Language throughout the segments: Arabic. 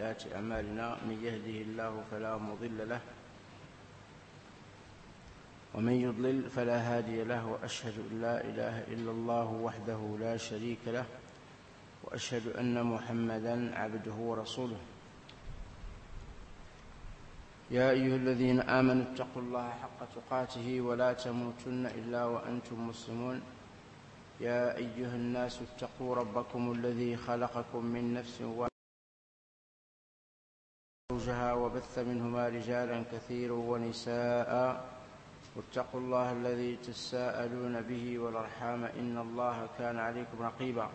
وسيئات أعمالنا من يهده الله فلا مضل له ومن يضلل فلا هادي له وأشهد أن لا إله إلا الله وحده لا شريك له وأشهد أن محمدًا عبده ورسوله. يا أيها الذين آمنوا اتقوا الله حق تقاته ولا تموتن إلا وأنتم مسلمون. يا أيها الناس اتقوا ربكم الذي خلقكم من نفس وزوجها وبث منهما رجالا كثيرا ونساء واتقوا الله الذي تساءلون به والأرحام إن الله كان عليكم رقيبا.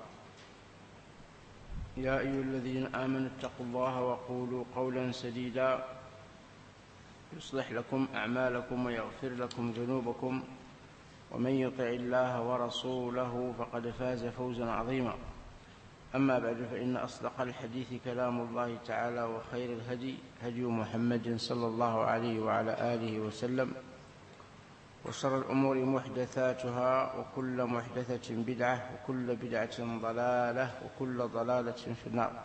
يا أيها الذين آمنوا اتقوا الله وقولوا قولا سديدا يصلح لكم أعمالكم ويغفر لكم ذنوبكم ومن يطع الله ورسوله فقد فاز فوزا عظيما. أما بعد فإن أصدق الحديث كلام الله تعالى وخير الهدي هدي محمد صلى الله عليه وعلى آله وسلم وشر الأمور محدثاتها وكل محدثة بدعة وكل بدعة ضلالة وكل ضلالة في النار.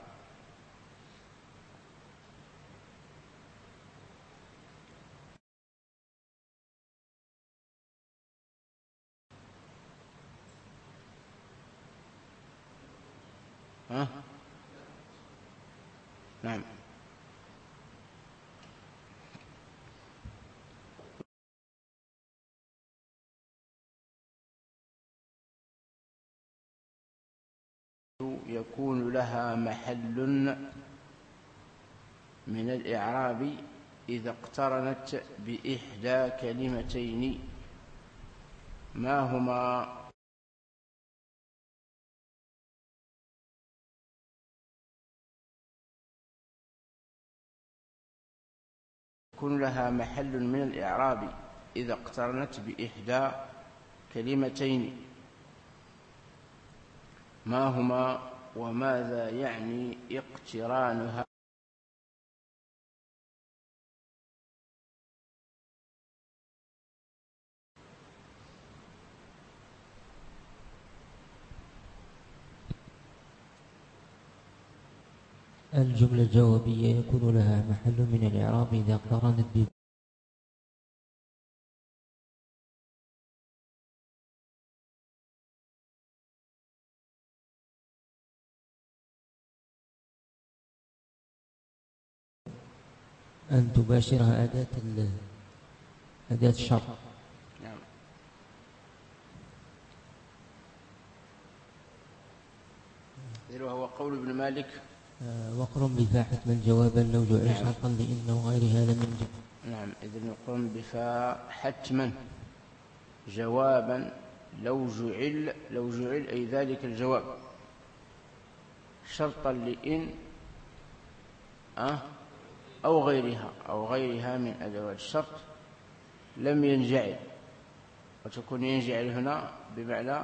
نعم. يكون لها محل من الإعراب إذا اقترنت بإحدى كلمتين ما هما؟ يكون لها محل من الإعراب إذا اقترنت بإحدى كلمتين ما هما وماذا يعني اقترانها؟ الجملة الجوابية يكون لها محل من الإعراب إذا اقترنت أن تباشرها أداة الشرط. نعم. وهو قول ابن مالك وقرن بفاء حتما جوابا لو جعل شرطا لإنه غيرها لم ينجب. نعم. إذن وقرن بفاء حتما جوابا لو جعل أي ذلك الجواب شرطا لإن أو غيرها من أدوات الشرط لم ينجعل. وتكون ينجعل هنا بمعنى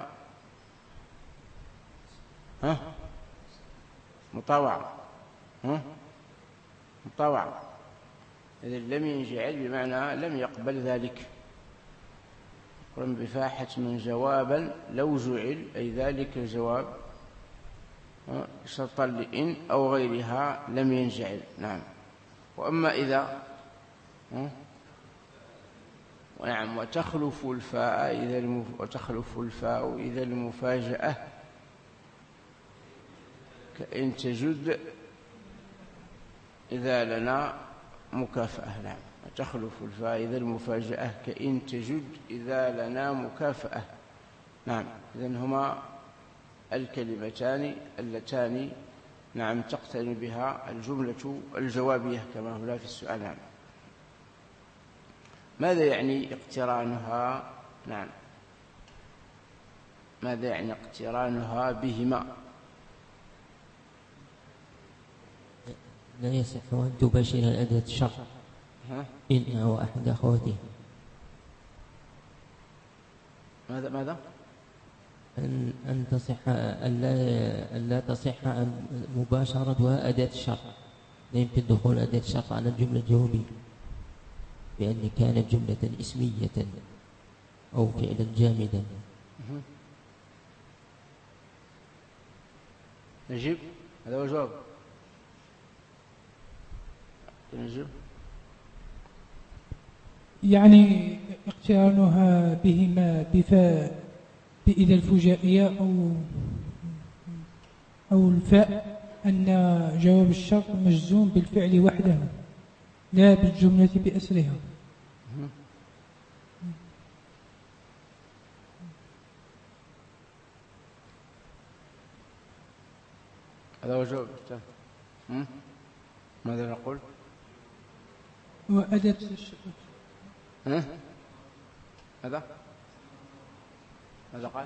مطاوعة. إذن لم ينجعل بمعنى لم يقبل ذلك. قرن بفاحة من جوابا لو جعل أي ذلك الجواب شرطا لإن أو غيرها لم ينجعل. نعم. وأما إذا نعم وتخلف الفاء إذا المفاجأة كإن تجد إذا لنا مكافأة. نعم. وتخلف الفاء إذا المفاجأة كإن تجد إذا لنا مكافأة. نعم. إذن هما الكلمتان اللتان نعم تقترن بها الجملة الجوابية كما هنا في السؤال. نعم. ماذا يعني اقترانها؟ نعم. ماذا يعني اقترانها بهما؟ لا يصح أن تباشر أداة الشرط إن أو أحد أخواتها. ماذا؟ أن تصح ألا تصح مباشرتها أداة الشرط. لا يمكن دخول أداة الشرط على الجملة الجوابية بأن كانت جملة اسمية أو فعلا جامدا. نجيب هذا هو الجواب. تنزل يعني اقترانها بهما بإذا الفجائية أو الفاء أن جواب الشرط مجزوم بالفعل وحده لا بالجملة بأسرها. هذا هو جواب. ماذا نقول؟ وأداة ماذا قال؟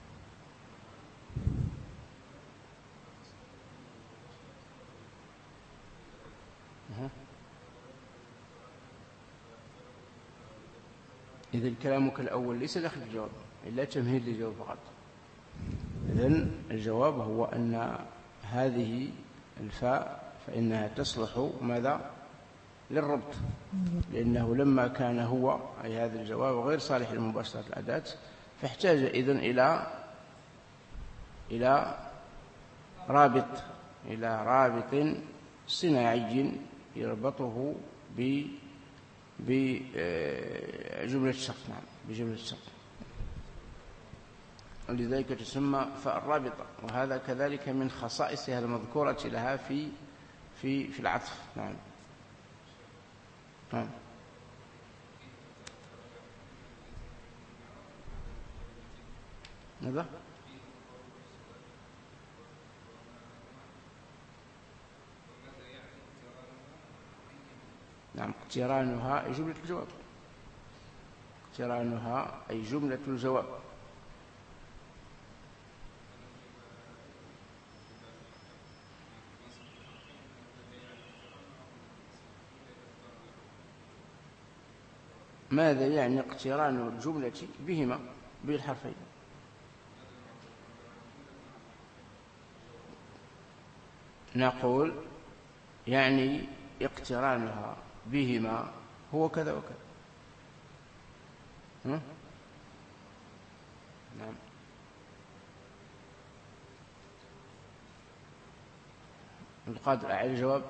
إذا الكلام كالأول ليس داخل الجواب إلا تمهيد للجواب فقط. إذن الجواب هو أن هذه الفاء فإنها تصلح ماذا؟ للربط، لأنه لما كان هو أي هذا الجواب غير صالح لمباشرة الأداة فاحتاج إذن إلى رابط صناعي يربطه بجملة الشرط. نعم، بجملة الشرط، ولذلك تسمى فاء الرابطة، وهذا كذلك من خصائصها المذكورة لها في العطف. نعم. ماذا؟ نعم، اقترانها أي جملة الجواب. اقترانها أي جملة الجواب. ماذا يعني اقتران الجملة بهما بالحرفين؟ نقول يعني اقترانها بهما هو كذا وكذا. نعم. القادر على الجواب.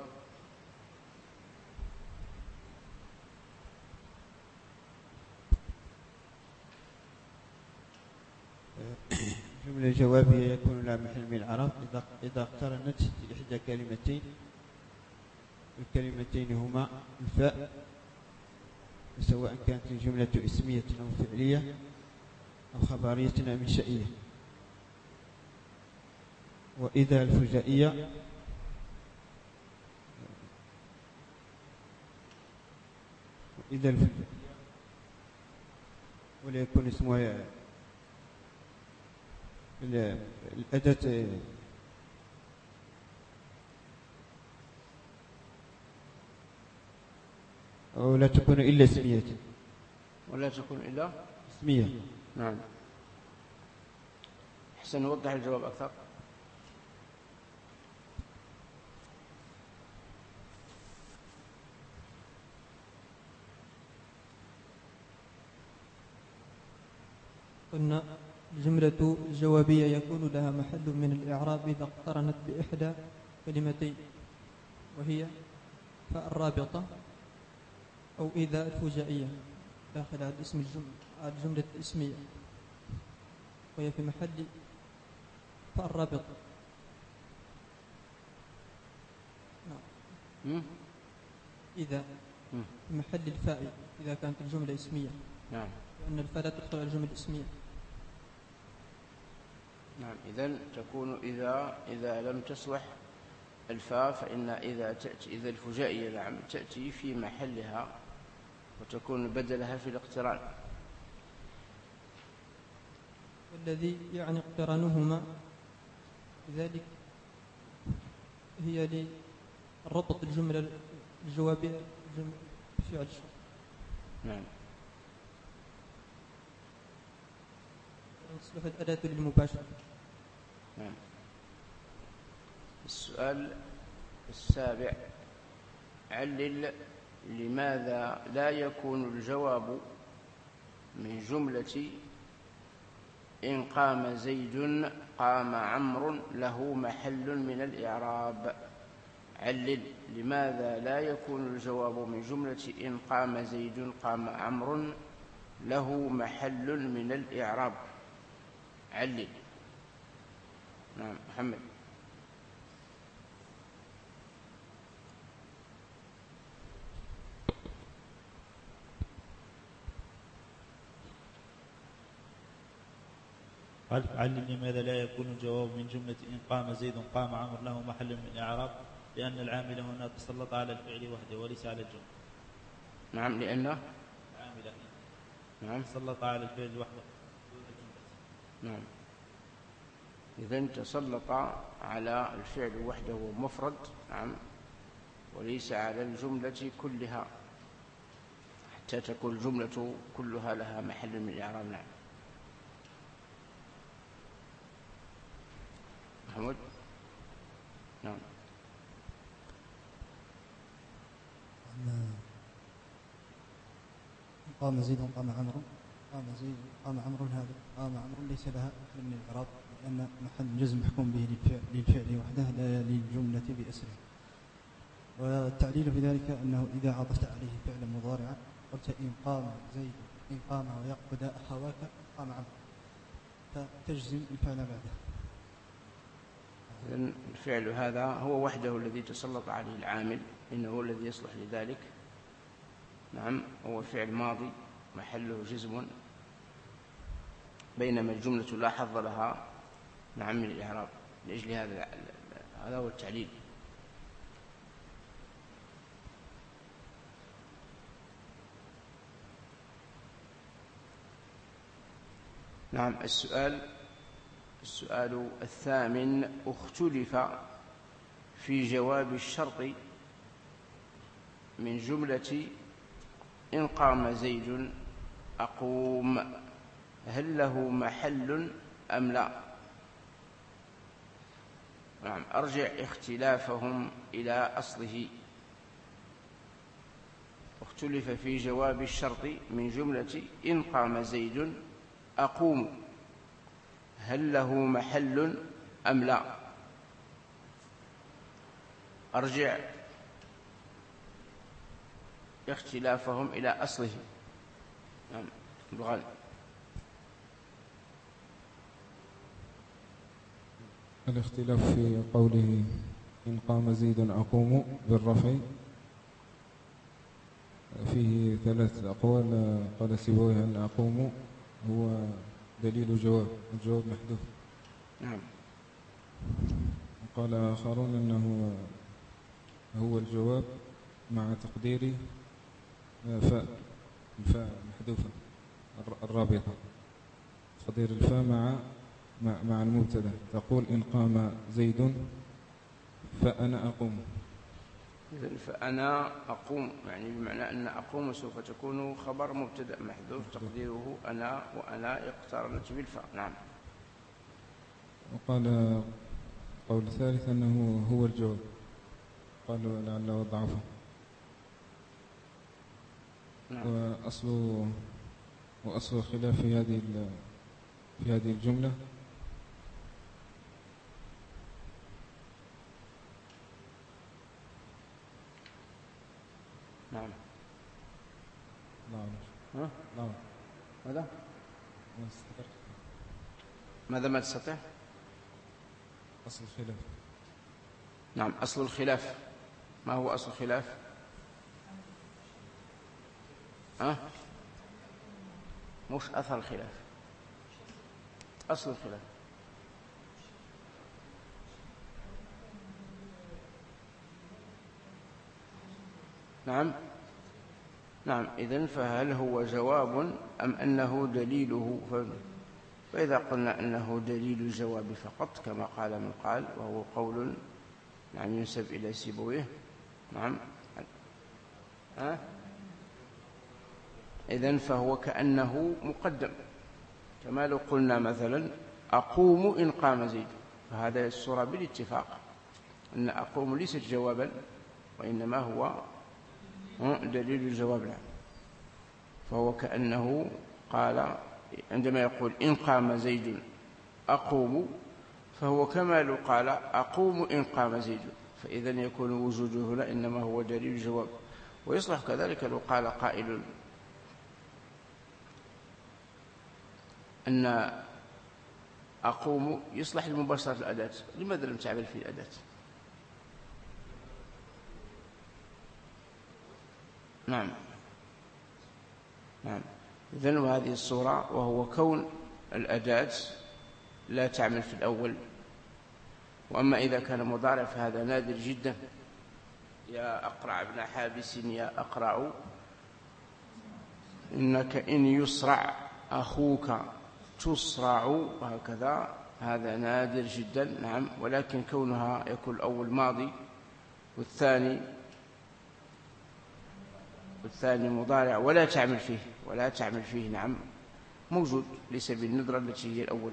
الجملة الجوابية يكون لها محل من الإعراب إذا اقترنت بإحدى كلمتين، الكلمتين هما الفاء، سواء كانت الجملة اسمية أو فعلية أو خبرية أو إنشائية. وإذا الفجائية ولا يكون اسمها الأداة أو لا تكون إلا اسمية. ولا تكون إلا اسمية. نعم. حسن، نوضح الجواب أكثر. قلنا الجملة الجوابية يكون لها محل من الإعراب إذا اقترنت بإحدى كلمتين، وهي فاء الرابطة أو إذا الفجائية داخل على اسم الجملة الاسمية، وهي في محل فاء الرابطة. نعم. إذا في محل الفاء إذا كانت الجملة اسمية. نعم. لأن الفاء لا تدخل على الجملة الاسمية. نعم. إذن تكون إذا لم تصلح الفاء فإن إذا الفجائية نعم تأتي في محلها وتكون بدلها في الاقتران. والذي يعني اقترانهما لذلك هي لربط الجملة الجوابية بفعل الشرط. نعم. تصلح الأداة للمباشرة. نعم. السؤال السابع: علل لماذا لا يكون الجواب من جملة إن قام زيد قام عمرو له محل من الإعراب. علل لماذا لا يكون الجواب من جملة إن قام زيد قام عمرو له محل من الإعراب؟ علل. نعم محمد. علل لماذا لا يكون الجواب من جملة إن قام زيد قام عمرو له محل من الإعراب؟ لأن العامل هنا تسلط على الفعل وحده وليس على الجملة. نعم لأن العامل نعم تسلط على الفعل وحده دون الجملة. نعم إذن تسلط على الفعل وحده مفرد. نعم وليس على الجملة كلها حتى تكون الجملة كلها لها محل من الإعراب. نعم محمود. نعم قام زيد قام عمرو قام زيد قام عمرو هذا قام عمرو ليس لها محل من الإعراب لأن محل جزم محكوم به للفعل وحده لا للجملة بأسره. والتعليل في ذلك أنه إذا عطفت عليه فعلا مضارعا قلت إن قام زيد إن قام ويقبض أخواك قام عمرو فتجزم الفعل بعده. إذن الفعل هذا هو وحده الذي تسلط عليه العامل إنه الذي يصلح لذلك. نعم هو فعل ماضي محله جزم بينما الجملة لا حظ لها نعم من الإعراب. لأجل هذا هو التعليل. نعم السؤال الثامن اختلف في جواب الشرط من جملة إن قام زيد أقوم هل له محل أم لا؟ نعم أرجع اختلافهم إلى أصله. اختلف في جواب الشرط من جملة إن قام زيد أقوم هل له محل أم لا؟ أرجع اختلافهم إلى أصله. نعم الغالب. الاختلاف في قوله إن قام زيد أقوم بالرفع فيه 3 أقوال. قال سيبويه أن أقوم هو دليل الجواب محذوف. نعم. قال آخرون أنه هو الجواب مع تقدير الفاء محذوفة الرابطة. تقدير الفاء مع المبتدا تقول إن قام زيد فأنا أقوم. إذن فأنا أقوم يعني بمعنى أن أقوم سوف تكون خبر مبتدأ محذوف تقديره أنا وأنا اقترنت بالفاء. نعم. وقال قول ثالث أنه هو الجواب قالوا لعله ضعفه. نعم. وأصل الخلاف في هذه الجملة نعم. نعم. نعم. ماذا؟ ماذا ما تستطيع؟ أصل الخلاف. نعم أصل الخلاف. ما هو أصل الخلاف؟ مش أثر الخلاف، أصل الخلاف. نعم. نعم إذن فهل هو جواب أم أنه دليله؟ فإذا قلنا أنه دليل الجواب فقط كما قال من قال وهو قول نعم ينسب إلى سيبويه. نعم. إذن فهو كأنه مقدم كما لو قلنا مثلا أقوم إن قام زيد فهذا الصورة بالاتفاق أن أقوم ليست جوابا وإنما هو دليل الجواب له. فهو كأنه قال عندما يقول إن قام زيد أقوم فهو كما لو قال أقوم إن قام زيد فإذا يكون وجوده هنا إنما هو دليل الجواب. ويصلح كذلك لو قال قائل أن أقوم يصلح لمباشرة الأداة، لماذا لم تعمل في الأداة؟ نعم. إذن وهذه الصورة وهو كون الأداة لا تعمل في الأول. وأما إذا كان مضارع فهذا نادر جدا. يا أقرع ابن حابس يا أقرع إنك إن يسرع أخوك تسرع، وهكذا، هذا نادر جدا. نعم. ولكن كونها يكون الأول ماضي والثاني مضارع ولا تعمل فيه نعم موجود لسبيل الندرة التي هي الأول.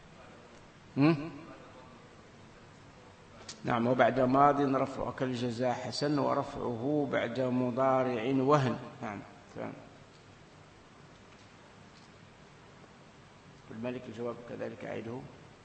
نعم. وبعد ماض رفعه كالجزاء حسن، ورفعه بعد مضارع وهن. نعم. الملك الجواب كذلك عيده.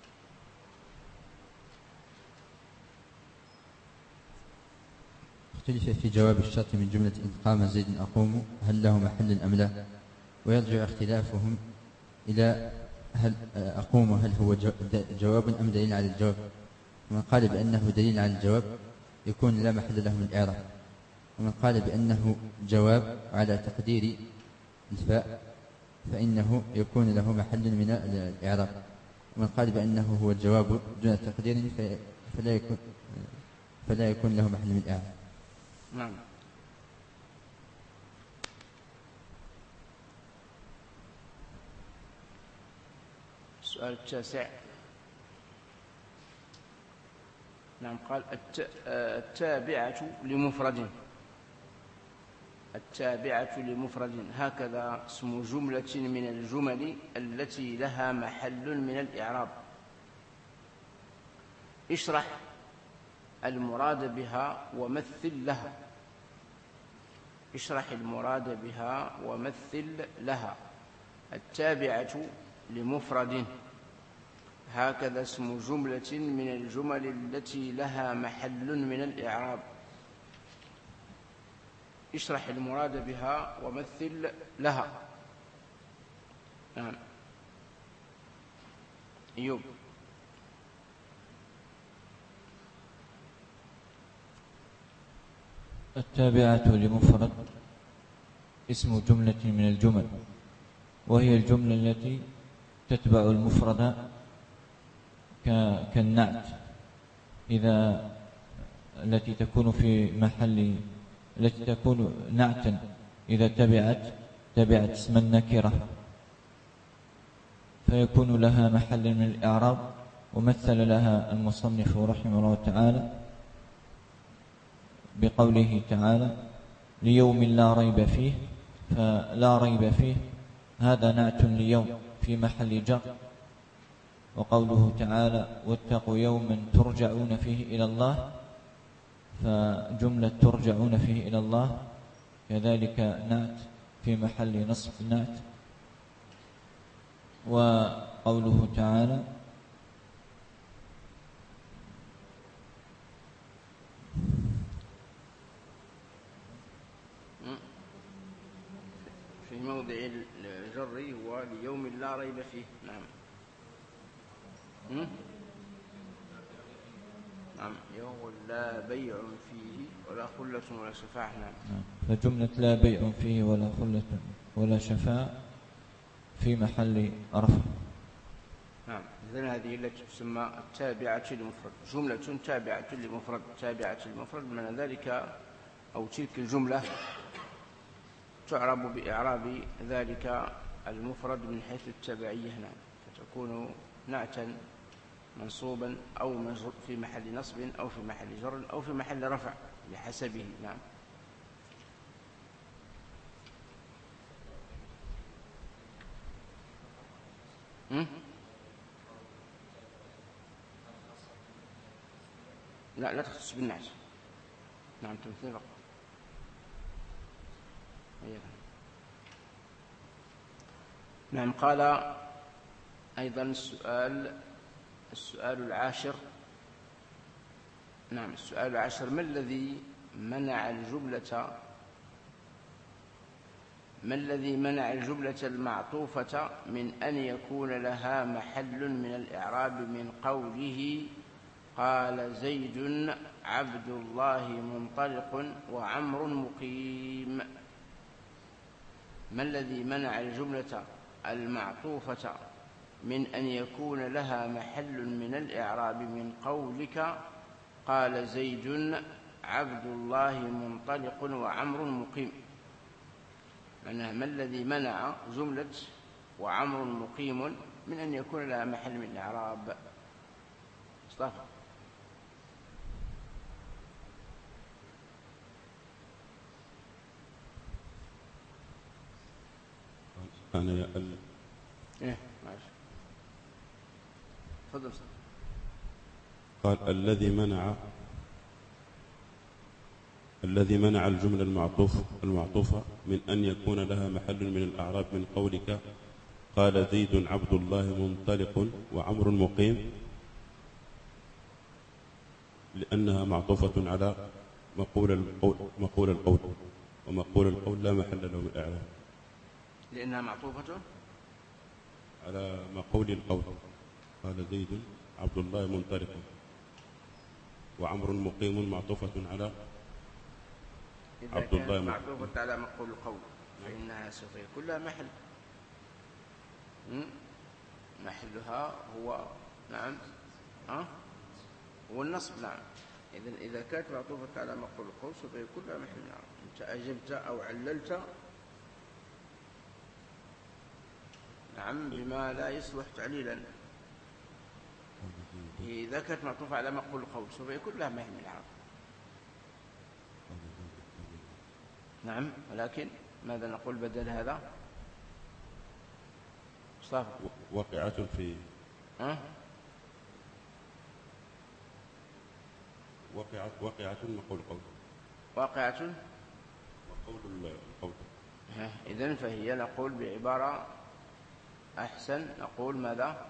اختلف في جواب الشرط من جملة إن قام زيد أقوم هل له محل أم لا، ويرجع اختلافهم إلى هل أقوم هل هو جواب أم دليل على الجواب. ومن قال بأنه دليل على الجواب يكون لا محل له من الإعراب، ومن قال بأنه جواب على تقدير الفاء فإنه يكون له محل من الإعراب، ومن قال بأنه هو الجواب دون تقدير فلا يكون له محل من الإعراب. نعم. السؤال التاسع. نعم. قال التابعة لمفرد هكذا اسم جملة من الجمل التي لها محل من الإعراب. اشرح المراد بها ومثل لها. اشرح المراد بها ومثل لها. التابعة لمفرد هكذا اسم جملة من الجمل التي لها محل من الإعراب. اشرح المراد بها ومثل لها. نعم. أيوب. التابعة لمفرد اسم جملة من الجمل، وهي الجملة التي تتبع المفرد كالنعت التي تكون نعتا إذا تبعت اسم النكرة، فيكون لها محل من الإعراب. ومثل لها المصنف رحمه الله تعالى بقوله تعالى ليوم لا ريب فيه، فلا ريب فيه هذا نعت ليوم في محل جر. وقوله تعالى واتقوا يوما ترجعون فيه إلى الله، فجملة ترجعون فيه إلى الله كذلك نعت في محل نصب نعت. وقوله تعالى في موضع الجر هو ليوم لا ريب فيه. نعم. نعم. يوم لا بيع فيه ولا خلة ولا شفاعة. نعم. فجملة لا بيع فيه ولا خلة ولا شفاعة في محل رفع. نعم. إذن هذه التي تسمى التابعة لمفرد، جملة تابعة لمفرد. تابعة لمفرد من ذلك أو تلك الجملة تعرب بإعراب ذلك المفرد من حيث التبعية. نعم. فتكون نعتا منصوبا أو في محل نصب أو في محل جر أو في محل رفع لحسبه. نعم. لا تختص بالنعت. نعم. تمثيل فقط. نعم. قال أيضا السؤال العاشر نعم. السؤال العاشر: ما الذي منع الجملة المعطوفة من أن يكون لها محل من الإعراب من قوله قال زيد عبد الله منطلق وعمر مقيم؟ ما الذي منع الجملة المعطوفة من أن يكون لها محل من الإعراب من قولك قال زيد عبد الله منطلق وعمر مقيم؟ معناها ما الذي منع جملة وعمر مقيم من أن يكون لها محل من الإعراب؟ مصطفى. أنا إيه ماشي. تفضل. قال الذي منع الجملة المعطوفة من أن يكون لها محل من الأعراب من قولك قال زيد عبد الله منطلق وعمر مقيم، لأنها معطوفة على مقول القول ومقول القول لا محل له من الإعراب. لأنها معطوفة على مقول القول قال زيد عبد الله منطلق وعمر مقيم معطوفة على عبد الله. معطوفة على مقول القول فإنها سوف يكون لها محل. محلها هو نعم هو النصب. نعم. إذا كانت معطوفة على مقول القول سوف يكون لها محل. نعم. أنت أجبت أو عللت نعم بما لا يصلح تعليلا. إذا كانت معطوفة على مقول القول سوف يكون لها محل من الإعراب. نعم. ولكن ماذا نقول بدل هذا؟ مصطفى. واقعة في واقعة مقول القول. واقعة مقول القول. إذن فهي نقول بعبارة أحسن نقول ماذا؟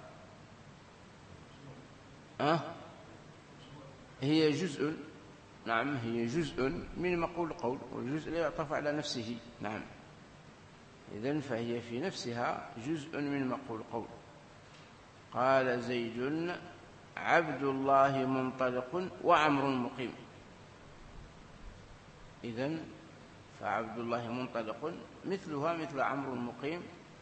هي جزء. نعم هي جزء من مقول القول والجزء لا يعطف على نفسه. نعم. إذن فهي في نفسها جزء من مقول القول. قال زيد عبد الله منطلق وعمر مقيم. إذن فعبد الله منطلق مثلها مثل عمرو مقيم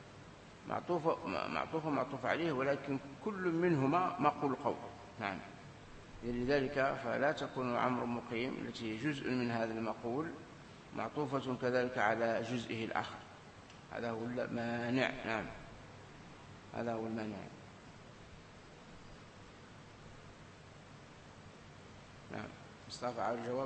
معطوف عليه، ولكن كل منهما مقول قول. نعم. لذلك فلا تكون عمرو مقيم التي هي جزء من هذا المقول معطوفة كذلك على جزئه الآخر. هذا هو المانع. نعم هذا هو المانع. نعم. مصطفى على الجواب.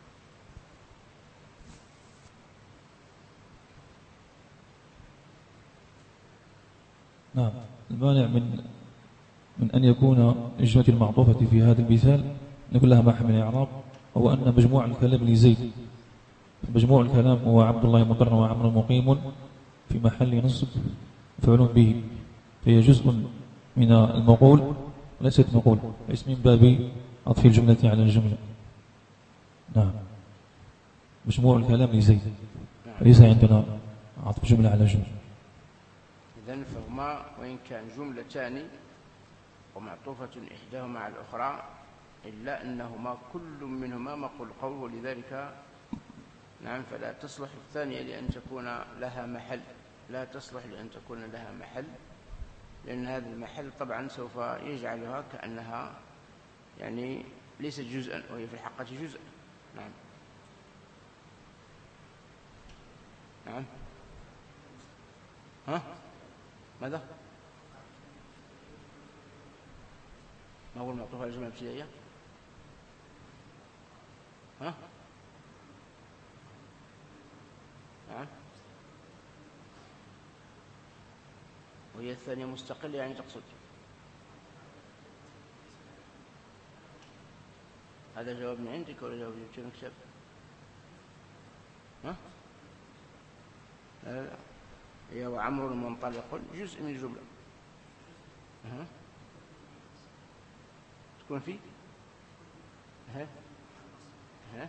نعم. المانع من أن يكون الجملة المعطوفة في هذا المثال نقول لها محل من الإعراب هو أن مجموع الكلام لزيد، مجموع الكلام هو عبد الله مقرن وعمر مقيم في محل نصب فعل به، فهي جزء من المقول وليست مقول، ليس من باب عطف الجملة على الجملة. نعم. مجموع الكلام لزيد ليس عندنا عطف جملة على جملة. إذن فهما وإن كان جملتان ومعطوفة إحداهما على الأخرى إلا أنهما كل منهما مقول قول، ولذلك نعم فلا تصلح الثانية لأن تكون لها محل، لا تصلح لأن تكون لها محل، لأن هذا المحل طبعا سوف يجعلها كأنها يعني ليست جزءا وهي في الحقيقة جزء. نعم. نعم. ماذا؟ ما هو المعطوف على الجملة الابتدائية؟ نعم. وهي الثانية مستقلة يعني تقصد هذا جواب من عندك ولا جواب من كتاب؟ لا هي وعمر منطلق جزء من الجملة. تكون فيه ها ها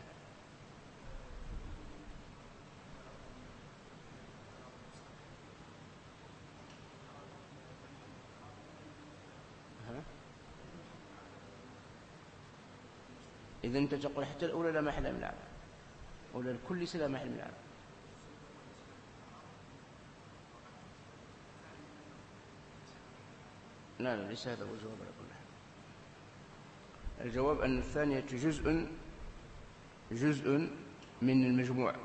إذا أنت تقول حتى الأولى لا محل من الإعراب، أولى الكل لا محل من الإعراب. لا ليس هذا هو الجواب على كل حال. الجواب أن الثانية جزء من المجموع،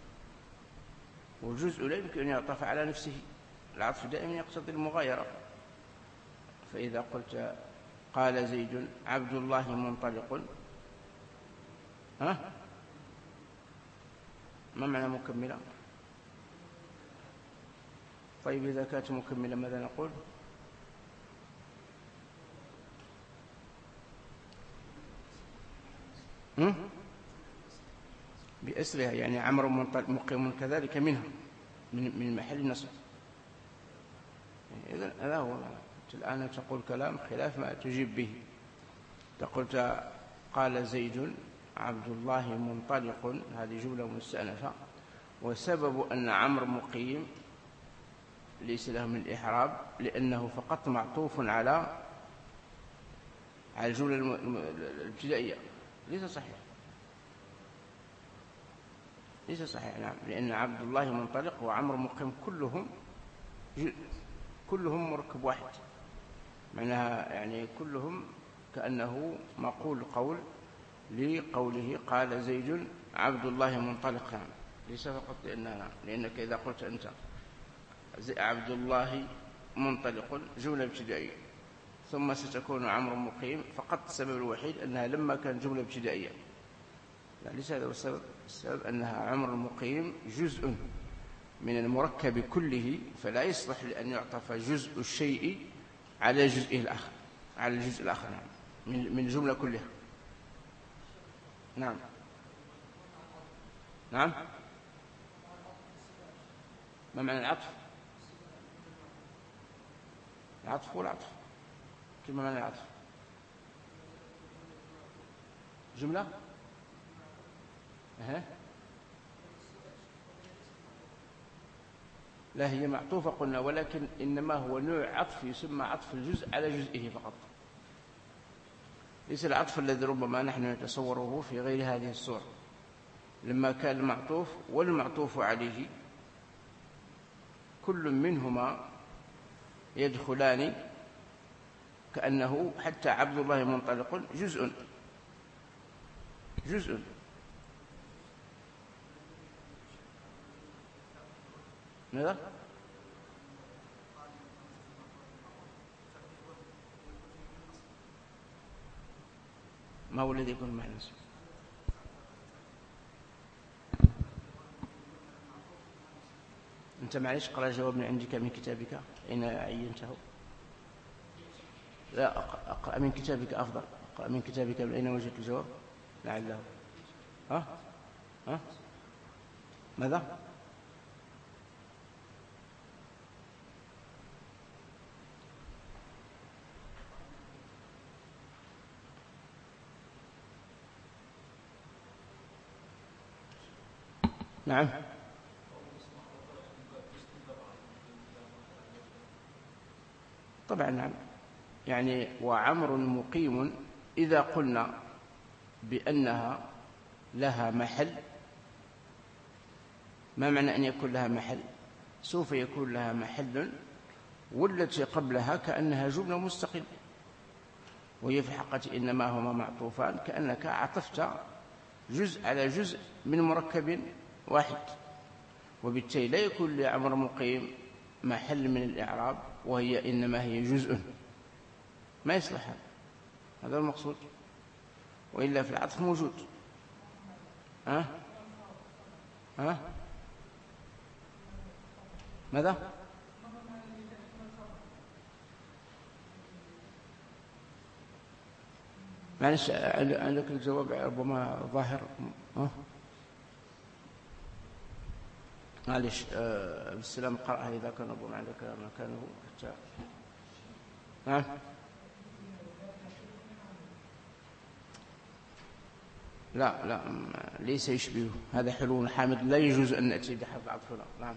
والجزء لا يمكن أن يعطف على نفسه، العطف دائما يقتضي المغايرة. فإذا قلت قال زيد عبد الله منطلق، ها ما معنى مكملة؟ طيب إذا كانت مكملة ماذا نقول؟ بأسرها، يعني عمرو مقيم كذلك منها من محل نصب. إذن هذا هو. الآن تقول كلام خلاف ما تجيب به. تقول قال زيد عبد الله منطلق، هذه جملة مستأنفة، وسبب أن عمرو مقيم ليس له من الإحراب لأنه فقط معطوف على الجملة الابتدائية. ليس صحيح نعم، لأن عبد الله منطلق وعمرو مقيم كلهم مركب واحد، معناها يعني كلهم كأنه مقول قول لقوله قال زيد عبد الله منطلق. نعم ليس فقط لأنك إذا قلت أنت عبد الله منطلق جملة ابتدائية ثم ستكون عمرو مقيم، فقط السبب الوحيد أنها لما كان جملة ابتدائية. لا ليس هذا السبب. السبب أنها عمرو مقيم جزء من المركب كله، فلا يصلح لأن يعطف جزء الشيء على جزئه الآخر، على الجزء الآخر. نعم من الجملة كلها. نعم ما معنى العطف؟ العطف هو العطف. كما معنى العطف؟ جملة لا هي معطوفة قلنا، ولكن إنما هو نوع عطف يسمى عطف الجزء على جزئه فقط، ليس العطف الذي ربما نحن نتصوره في غير هذه الصورة، لما كان المعطوف والمعطوف عليه كل منهما يدخلان، كأنه حتى عبد الله منطلق جزء ماذا؟ ما هو الذي يكون مع النسب؟ أنت معلش قرأ جواب من عندك من كتابك أين عينته؟ لا أقرأ من كتابك أفضل. أقرأ من كتابك من أين وجدت الجواب لعله. ماذا؟ نعم طبعا نعم، يعني وعمر مقيم إذا قلنا بأنها لها محل، ما معنى أن يكون لها محل؟ سوف يكون لها محل، والتي قبلها كأنها جملة مستقلة، وهي في الحقيقة إنما هما معطوفان، كأنك عطفت جزء على جزء من مركب واحد، وبالتالي لا يكون لعمر مقيم محل من الإعراب، وهي إنما هي جزء، ما يصلح هذا المقصود، وإلا في العطف موجود. ماذا؟ معلش عندك الجواب ربما ظاهر. معلش بالسلام قرأها إذا كان ربما عندك مكانه حتى. نعم لا لا ليس يشبهه، هذا حلو حامد لا يجوز أن نأتي بحرف عطف. نعم.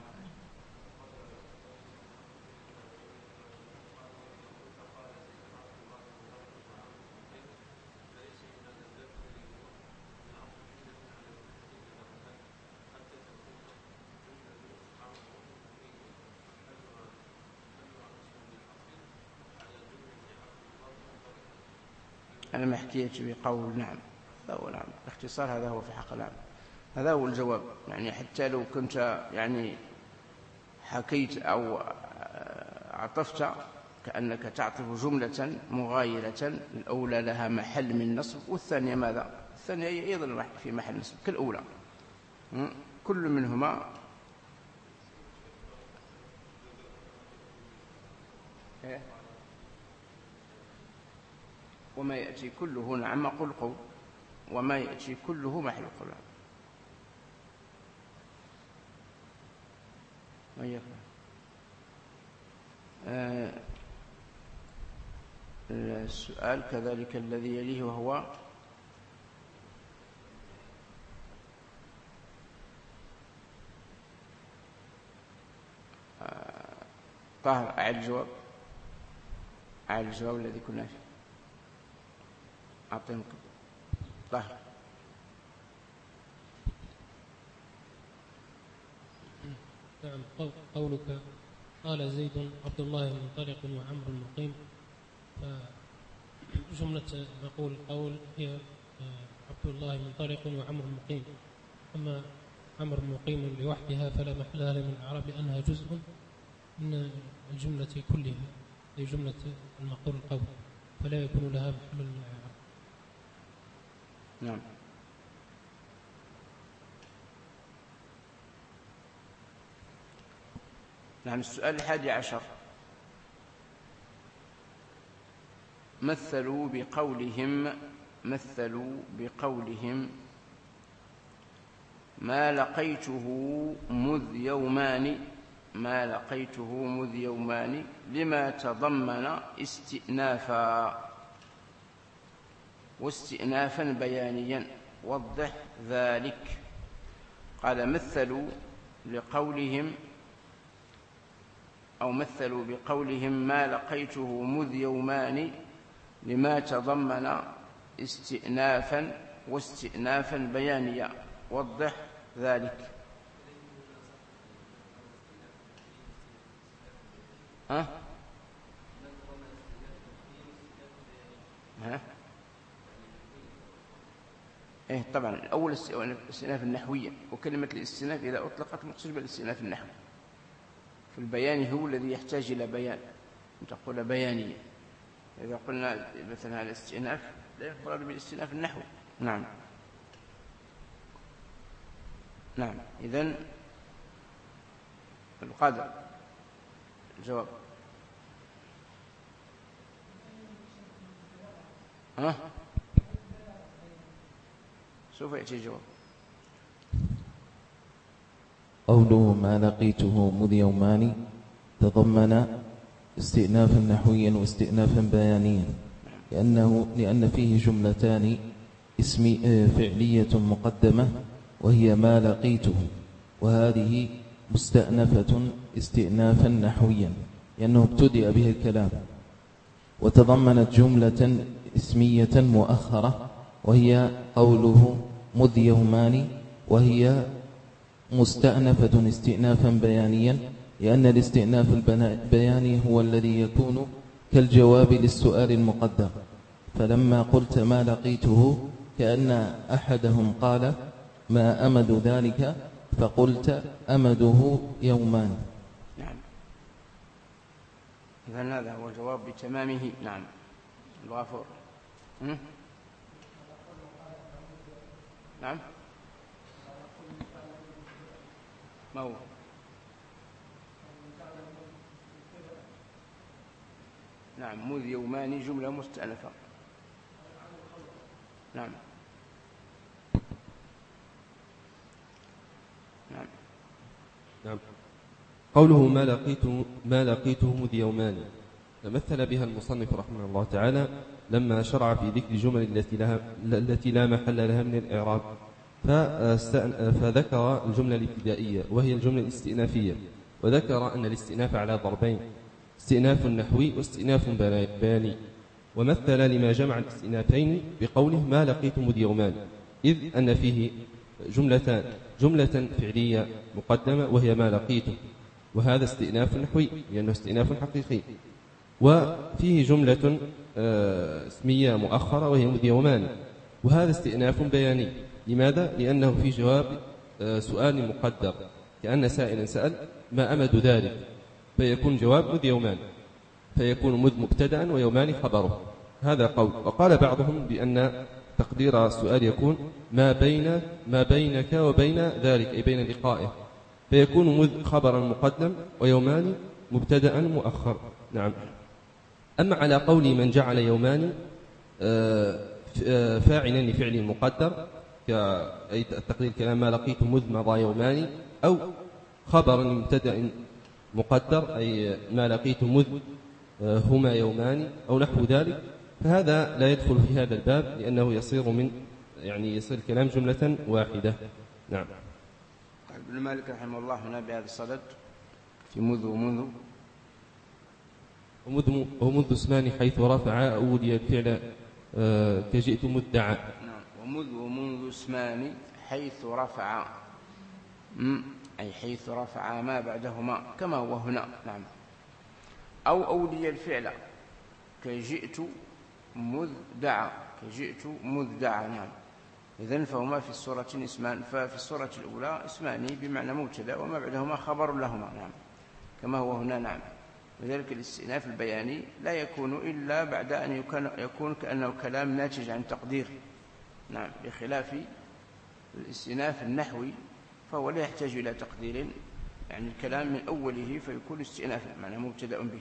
أنا ما حكيت بقول نعم، هو نعم باختصار هذا هو في حق نعم، هذا هو الجواب. يعني حتى لو كنت يعني حكيت أو عطفت كأنك تعطف جملة مغايرة، الأولى لها محل من نصب والثانية ماذا؟ الثانية أيضا في محل نصب كالأولى، كل منهما وما يأتي كله نعم قل قول، وما يأتي كله محل قول. السؤال كذلك الذي يليه وهو طاهر أعد الجواب، أعد الجواب الذي كنا فيه. أعطيهم طاهر. نعم. قولك قال زيد عبد الله منطلق وعمر مقيم، فجملة نقول قول هي عبد الله منطلق وعمر مقيم، أما عمر مقيم لوحدها فلا محل لها من الإعراب لأنها جزء من الجملة كلها، هي جملة المقول القول، فلا يكون لها محل من الإعراب. نعم. نعم. السؤال 11 مثلوا بقولهم ما لقيته مذ يومان لما تضمن استئنافا واستئنافا بيانيا وضح ذلك. قال مثلوا بقولهم ما لقيته مذ يومان لما تضمن استئنافا واستئنافا بيانيا وضح ذلك. طبعا الأول الاستئناف النحوية، وكلمة الاستئناف إذا أطلقت مقصود بالاستئناف النحوي، فالبيان هو الذي يحتاج إلى بيان، أن تقول بيانية. إذا قلنا مثلا هذا الاستئناف لا يقال بالاستئناف النحوي. نعم. نعم. إذن القادر الجواب سوف يأتي الجواب. قوله ما لقيته مذ يومان تضمن استئنافا نحويا واستئنافا بيانيا، لأن فيه جملتان فعلية مقدمة وهي ما لقيته، وهذه مستأنفة استئنافا نحويا لأنه ابتدأ به الكلام، وتضمنت جملة اسمية مؤخرة وهي قوله مذ يومان، وهي مستأنفة استئنافا بيانيا لأن الاستئناف البياني هو الذي يكون كالجواب للسؤال المقدر. فلما قلت ما لقيته كأن أحدهم قال ما أمد ذلك، فقلت أمده يومان. نعم. إذن هذا هو الجواب بتمامه. نعم. الغافور. نعم. ما هو؟ نعم. مذ يومان جملة مستأنفة. نعم. نعم. نعم. قوله ما لقيته مذ يومان مثل بها المصنف رحمه الله تعالى لما شرع في ذكر الجمل التي لا محل لها من الإعراب، فذكر الجملة الابتدائية وهي الجملة الاستئنافية، وذكر أن الاستئناف على ضربين: استئناف نحوي واستئناف بياني، ومثل لما جمع الاستئنافين بقوله ما لقيتم اليومان، إذ أن فيه جملتان: جملة فعلية مقدمة وهي ما لقيتم، وهذا استئناف نحوي لأنه استئناف حقيقي، وفيه جملة اسمية مؤخرة وهي مذ يومان، وهذا استئناف بياني. لماذا؟ لأنه في جواب سؤال مقدر، كأن سائلا سأل ما أمد ذلك، فيكون جواب مذ يومان، فيكون مذ مبتدأ ويومان خبره. هذا قول. وقال بعضهم بأن تقدير السؤال يكون ما بينك وبين ذلك، أي بين لقائه، فيكون مذ خبرا مقدم ويومان مبتدأ مؤخر. نعم. أما على قول من جعل يومان فاعلا لفعل مقدر، أي التقدير كلام ما لقيت مذ مضى يومان، أو خبرا مبتدأ مقدر أي ما لقيت مذ هما يومان أو نحو ذلك، فهذا لا يدخل في هذا الباب، لأنه يصير كلام جملة واحدة. نعم. قال ابن مالك رحمه الله هنا بهذا الصدد في مذ ومذ اسمان حيث رفع أولي الفعل كجئت مدعى. نعم. ومذ اسمان حيث رفع، أي حيث رفع ما بعدهما كما هو هنا. نعم. أو أولي الفعل كجئت مذ دعا، كجئت مذ دعا. نعم. إذن فهما في السورة اسمان، ففي السورة الأولى اسمان بمعنى مبتدأ وما بعدهما خبر لهما. نعم. كما هو هنا. نعم. وذلك الاستئناف البياني لا يكون إلا بعد أن يكون كأنه كلام ناتج عن تقدير. نعم. بخلاف الاستئناف النحوي فهو لا يحتاج إلى تقدير، يعني الكلام من أوله فيكون استئنافا معنى مبتدأ به.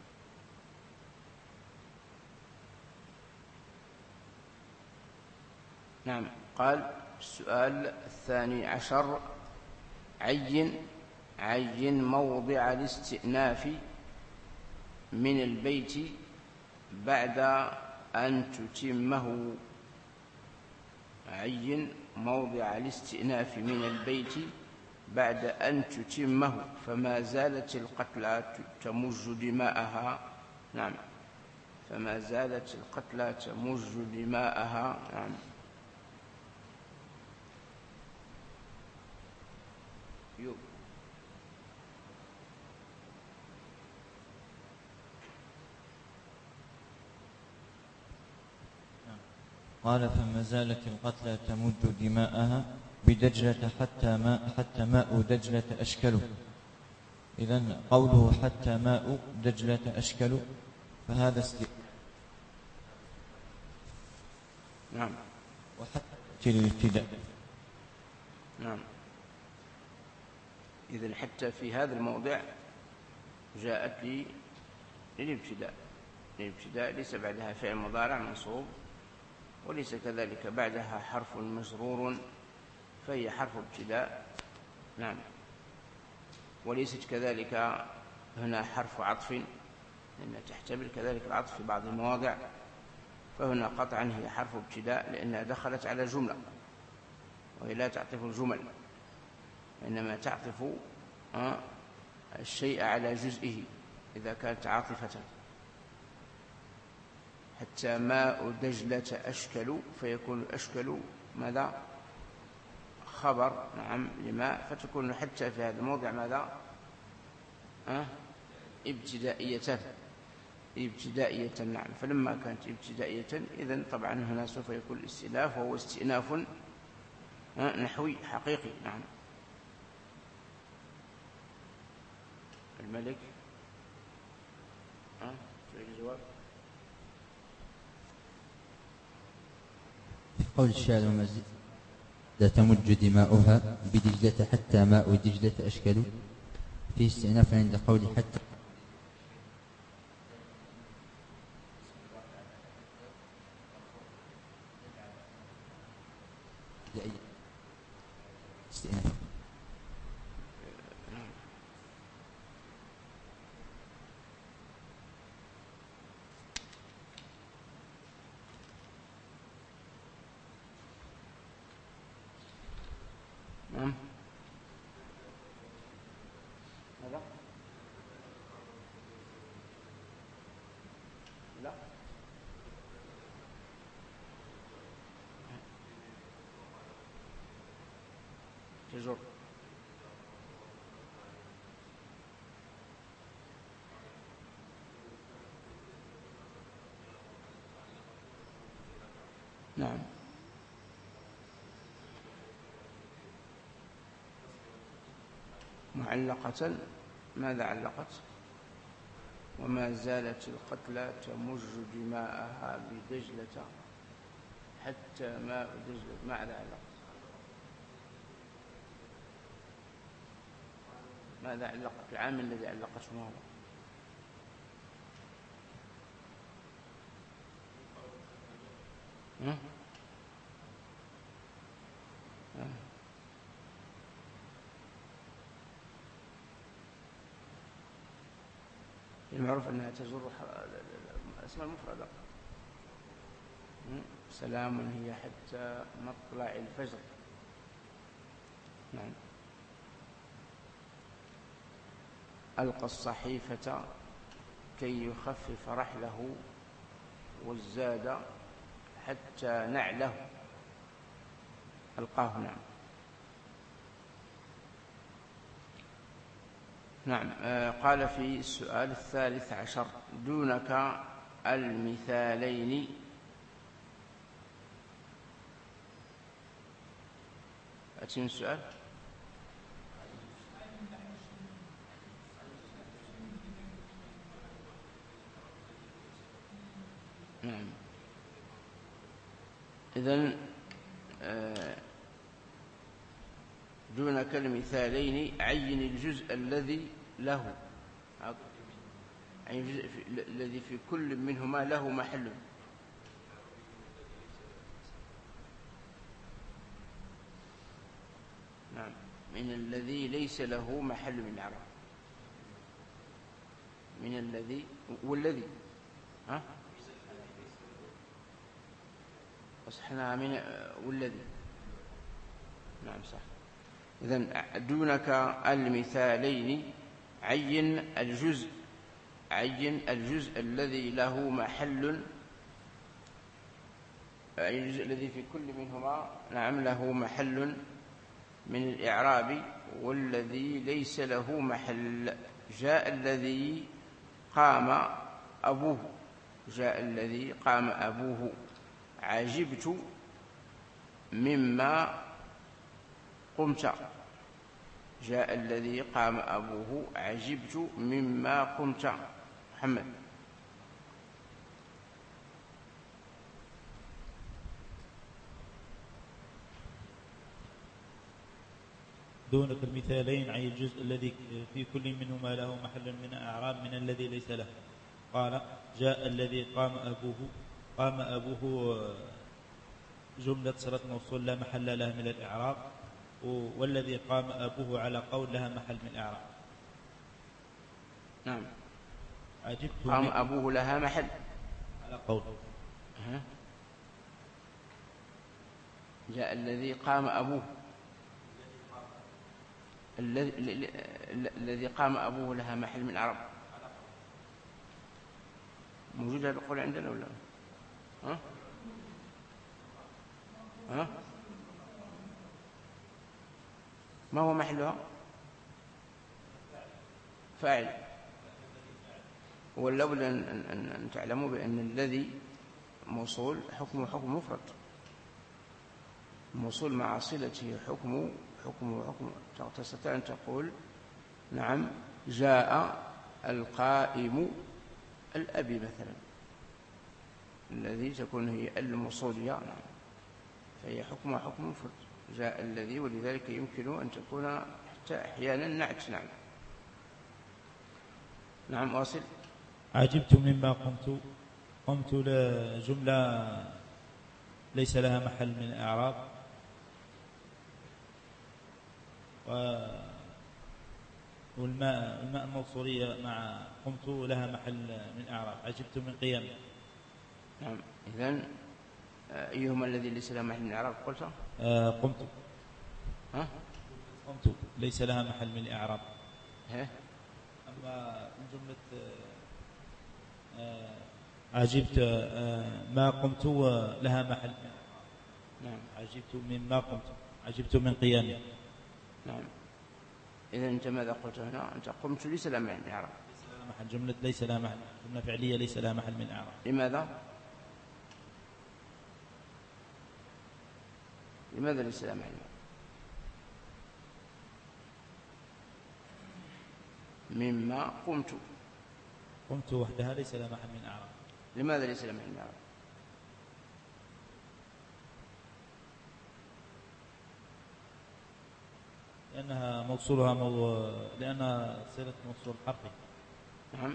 نعم. قال السؤال 12: عين موضع الاستئناف من البيت بعد أن تتمه. عين موضع الاستئناف من البيت بعد أن تتمه، فما زالت القتلى تمج دماءها. نعم. فما زالت القتلى تمج دماءها. نعم. قال فما زالت القتلى تمج دماءها بدجلة حتى ماء دجلة أشكل. إذن قوله حتى ماء دجلة أشكل فهذا نعم. وحتى الابتداء. نعم. إذن حتى في هذا الموضع جاءت لي للابتداء. الابتداء ليس بعدها فعل مضارع منصوب، وليس كذلك بعدها حرف مجرور، فهي حرف ابتداء. نعم. وليست كذلك هنا حرف عطف، لأنها تحتمل كذلك العطف في بعض المواضع، فهنا قطعا هي حرف ابتداء لأنها دخلت على جملة، وهي لا تعطف الجمل، إنما تعطف الشيء على جزئه إذا كانت عاطفة. حتى ماء دجلة أشكل، فيكون أشكل ماذا؟ خبر. نعم. لماء، فتكون حتى في هذا الموضع ماذا؟ ابتدائية. نعم. فلما كانت ابتدائية إذن طبعا هنا سوف يكون الاستئناف، وهو استئناف نحوي حقيقي. نعم. الملك تريد الجواب؟ قول الشاعر ومزيد لا تمج دماؤها بدجلة حتى ماء دجلة أشكل، فيه استئناف عند قول حتى استئناف. تجر. نعم. معلقة. ماذا علقت؟ وما زالت القتلى تمج دماءها بدجلة حتى ماء دجلة. ماذا علقت؟ ماذا علقت؟ العامل الذي علقته ما هو؟ المعروف أنها تجر اسم المفردة. سلام هي حتى مطلع الفجر. نعم. ألقى الصحيفة كي يخفف رحله والزاد حتى نعله. ألقاه. نعم. نعم. قال في السؤال 13 دونك المثالين. أتم السؤال. نعم. إذن دونك المثالين عين الجزء الذي له، عين الجزء الذي في كل منهما له محل. نعم. من الذي ليس له محل من الإعراب. من الذي والذي وصحنا من والذي. نعم صح. إذن دونك المثالين عين الجزء الذي له محل، الجزء الذي في كل منهما نعم له محل من الإعراب. والذي ليس له محل. جاء الذي قام أبوه. جاء الذي قام أبوه. عجبت مما قمت. جاء الذي قام أبوه. عجبت مما قمت. محمد. دونك المثالين عن الجزء الذي في كل منهما له محل من الإعراب من الذي ليس له. قال جاء الذي قام أبوه. قام أبوه جملة صلة موصول لا محل لها من الإعراب، والذي قام أبوه على قول لها محل من الإعراب. نعم. قام أبوه لها محل على قول. جاء الذي قام أبوه. الذي قام أبوه لها محل من الإعراب. موجود هذا القول عندنا ولا ما هو محلها؟ فاعل. ولابد أن تعلموا بأن الذي موصول حكمه حكم مفرد. موصول مع صلته حكم. تستطيع أن تقول نعم جاء القائم الأبي مثلا، الذي تكون هي الموصولية. نعم. فهي حكمها حكم مفرد. جاء الذي، ولذلك يمكن أن تكون حتى أحيانا نعت. نعم. نعم. واصل. عجبت مما قمت لجملة ليس لها محل من الإعراب. والماء الموصولية مع قمت لها محل من الإعراب. عجبت من قيام. نعم. إذن أيهما الذي ليس لها محل من الإعراب قلت؟ قمت. قمت ليس لها محل من الإعراب. أما من جملة عجبت ما قمت لها محل. نعم. عجبت مما قمت. عجبت من قيامي. نعم. إذا أنت ماذا قلت هنا؟ أنت قمت ليس لها محل من الإعراب. جملة ليس لها محل، جملة فعلية ليس لها محل من الإعراب. لماذا ليس لها محل؟ مما قمت وحدها ليس لها محل من الإعراب. لماذا ليس لها محل من الإعراب؟ لأنها لأنها صلة موصول حرفي. نعم.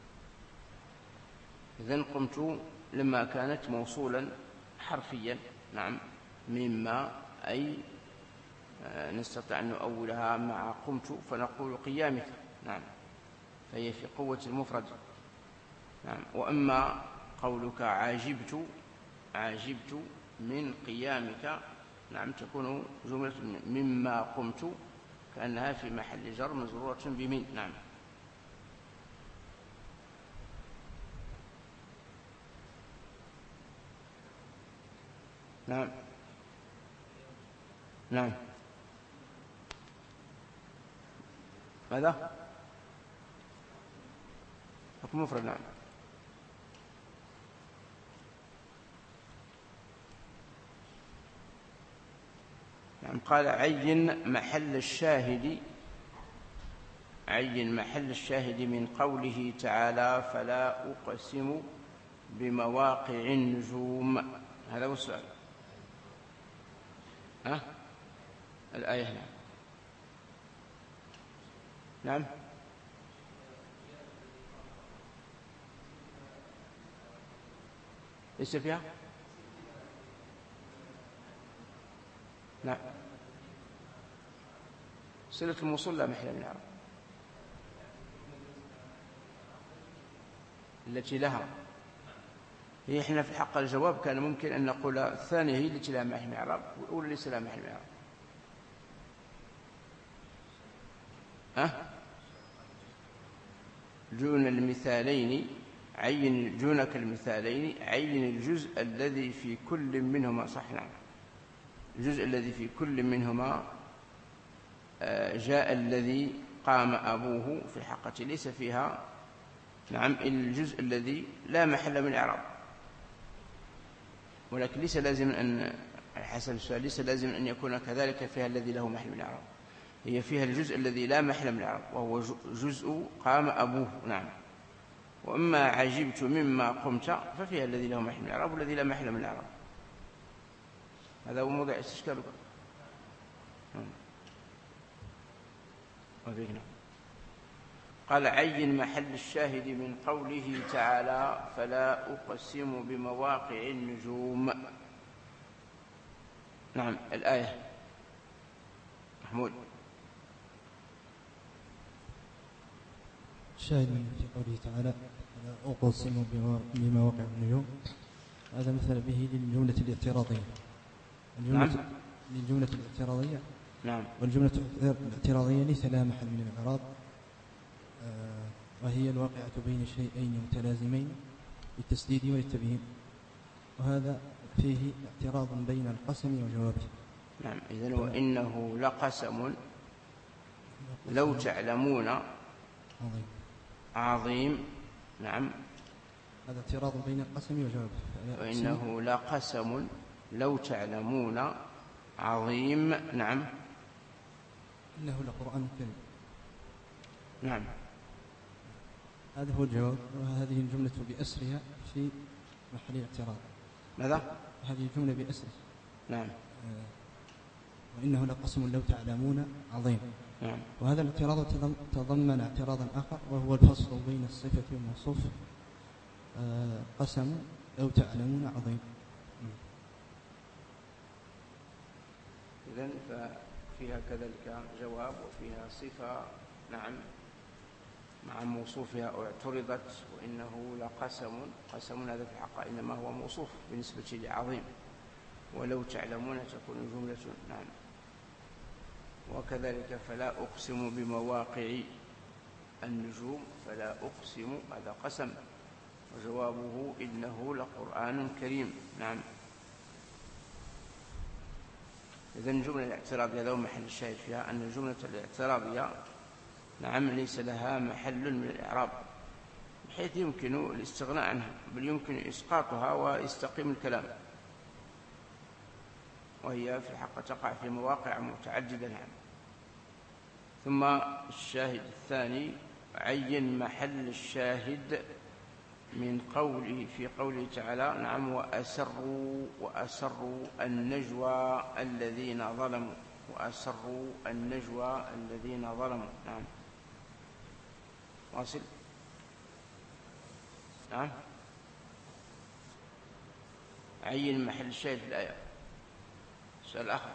إذن قمت لما كانت موصولا حرفيا. نعم. مما أي نستطيع أن نؤولها مع قمت فنقول قيامك. نعم. فهي في قوة المفرد. نعم. وأما قولك عاجبت من قيامك، نعم، تكون جملة مما قمت كأنها في محل جر مجرورة بمن. نعم. نعم. نعم. ماذا؟ حكم مفرد. نعم. نعم. قال عين محل الشاهد من قوله تعالى فلا أقسم بمواقع النجوم. هذا هو السؤال. الآية هنا. نعم. ليس فيها. نعم. صلة الموصول لا محل من الإعراب التي لها. هي احنا في حق الجواب كان ممكن أن نقول الثانية هي التي لها محل من الإعراب والأولى ليس لها محل من الإعراب. دونك المثالين عين الجزء الذي في كل منهما. صح. نعم. الجزء الذي في كل منهما جاء الذي قام أبوه في الحقة ليس فيها. نعم. الجزء الذي لا محل من الإعراب، ولكن ليس لازم أن حسب السؤال ليس لازم أن يكون كذلك فيها الذي له محل من الإعراب. هي فيها الجزء الذي لا محل من الإعراب وهو جزء قام أبوه. نعم. وأما عجبت مما قمت ففيها الذي له محل من الإعراب والذي لا محل من الإعراب. هذا هو موضع استشكالك. قال عين محل الشاهد من قوله تعالى فلا أقسم بمواقع النجوم. نعم. الآية محمود. الشاهد في قوله تعالى فلا أقسم بمواقع النجوم، هذا مثل به للجملة الاعتراضية. للجملة الاعتراضية. نعم. والجملة الاعتراضية ليس لها محل من الإعراب، وهي الواقعة بين شيئين متلازمين بالتسديد والتبيين، وهذا فيه اعتراض بين القسم وجوابه. نعم. إذن وإنه لقسم لو تعلمون عظيم. نعم. هذا اعتراض بين القسم وجوابه. وإنه لقسم لو تعلمون عظيم. نعم. إنه لقرآن كريم. نعم. هذا هو الجواب، وهذه الجملة بأسرها في محل اعتراض. ماذا؟ هذه الجملة بأسرها. نعم. وإنه لقسم لو تعلمون عظيم. نعم. وهذا الاعتراض تضمن اعتراضا آخر، وهو الفصل بين الصفة والموصوف. قسم لو تعلمون عظيم. إذن ففيها كذلك جواب وفيها صفة. نعم. مع موصوفها اعترضت وإنه لقسم. قسم هذا في الحق إنما هو موصوف بالنسبة لعظيم، ولو تعلمون تكون جملة. نعم. وكذلك فلا أقسم بمواقع النجوم. فلا أقسم هذا قسم وجوابه إنه لقرآن كريم. نعم. إذن الجملة الاعتراضية لو محل الشاهد فيها أن الجملة الاعتراضية نعم ليس لها محل من الإعراب بحيث يمكن الاستغناء عنها، بل يمكن إسقاطها ويستقيم الكلام، وهي في الحق تقع في مواقع متعددة. نعم. ثم الشاهد الثاني: عين محل الشاهد من قوله في قوله تعالى نعم وأسروا النجوى الذين ظلموا، وأسروا النجوى الذين ظلموا. نعم. واصل. نعم. عين محل الشاهد في الآية. سؤال آخر.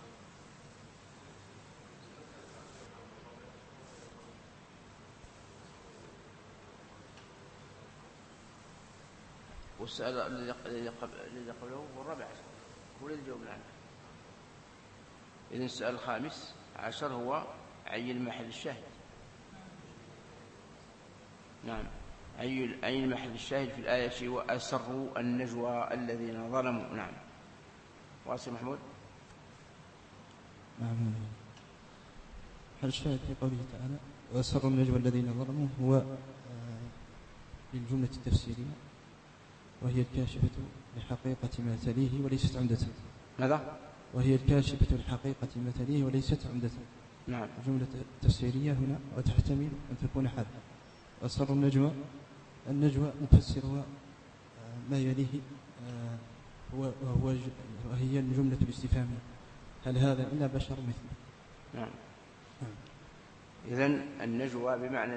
والسؤال الذي قبله هو الرابع عشر، هو الذي جاوبنا عنه. إذن السؤال الخامس عشر هو عين محل الشاهد. نعم. عين محل الشاهد في الآية وأسروا النجوى الذين ظلموا. نعم. واصل محمود. نعم. محل الشاهد في قوله تعالى وأسروا النجوى الذين ظلموا هو للجملة التفسيرية، وهي الكاشفة لحقيقة ما تليه وليست عمدة. ماذا؟ وهي الكاشفة لحقيقة ما تليه وليست عمدة. نعم. الجملة التفسيرية هنا وتحتمل أن تكون حال. وأسروا النجوى مفسرها ما يليه وهي الجملة الاستفهامية: هل هذا إلا بشر مثله؟ نعم. إذن النجوى بمعنى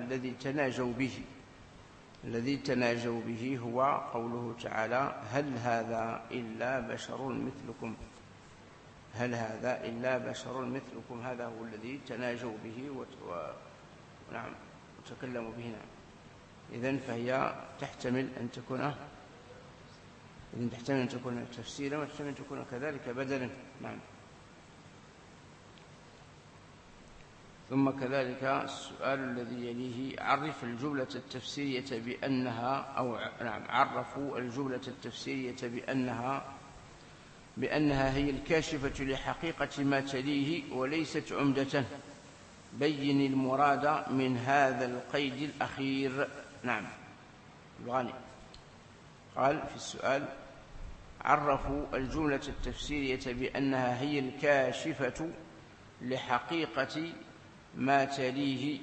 الذي تناجوا به هو قوله تعالى هل هذا إلا بشر مثلكم. هل هذا إلا بشر مثلكم، هذا هو الذي تناجوا به نعم وتكلموا به. نعم. إذن فهي تحتمل أن تكون تفسيرا، وتحتمل أن تكون كذلك بدلا. نعم. ثم كذلك السؤال الذي يليه: عرف الجملة التفسيرية بأنها عرفوا الجملة التفسيرية بأنها هي الكاشفة لحقيقة ما تليه وليست عمدة. بين المراد من هذا القيد الأخير. نعم. الغاني قال في السؤال: عرفوا الجملة التفسيرية بأنها هي الكاشفة لحقيقة ما تليه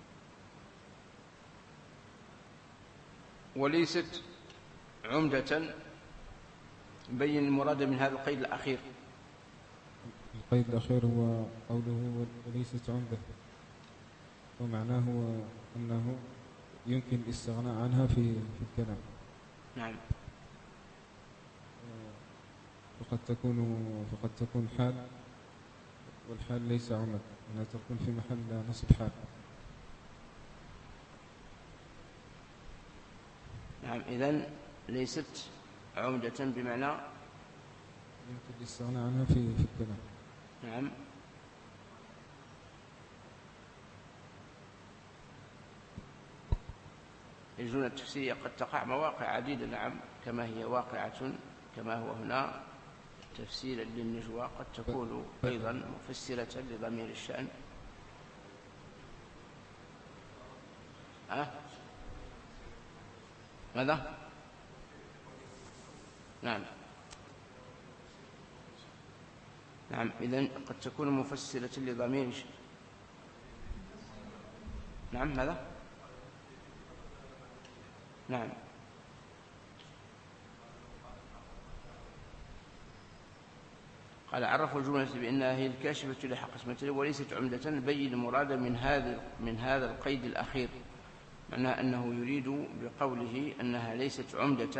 وليست عمدة. بين المراد من هذا القيد الأخير. القيد الأخير هو قوله وليست عمدة، ومعناه هو أنه يمكن الاستغناء عنها في الكلام. نعم. فقد تكون حال، والحال ليس عمد، أنها تكون في محل نصب حال. نعم. إذن ليست عمدة بمعنى يمكن الاستغناء عنها في الكلام. نعم. الجملة التفسيرية قد تقع مواقع عديدة. نعم. كما هي واقعة كما هو هنا تفسيرا للنجوى، قد تكون أيضا مفسرة لضمير الشأن. ماذا؟ نعم. نعم. إذن قد تكون مفسرة لضمير الشأن. نعم. ماذا؟ نعم. قال: عرفوا الجملة بأنها هي الكاشفة لحق اسمته وليست عمدة. بين المراد من هذا القيد الأخير، معناه أنه يريد بقوله أنها ليست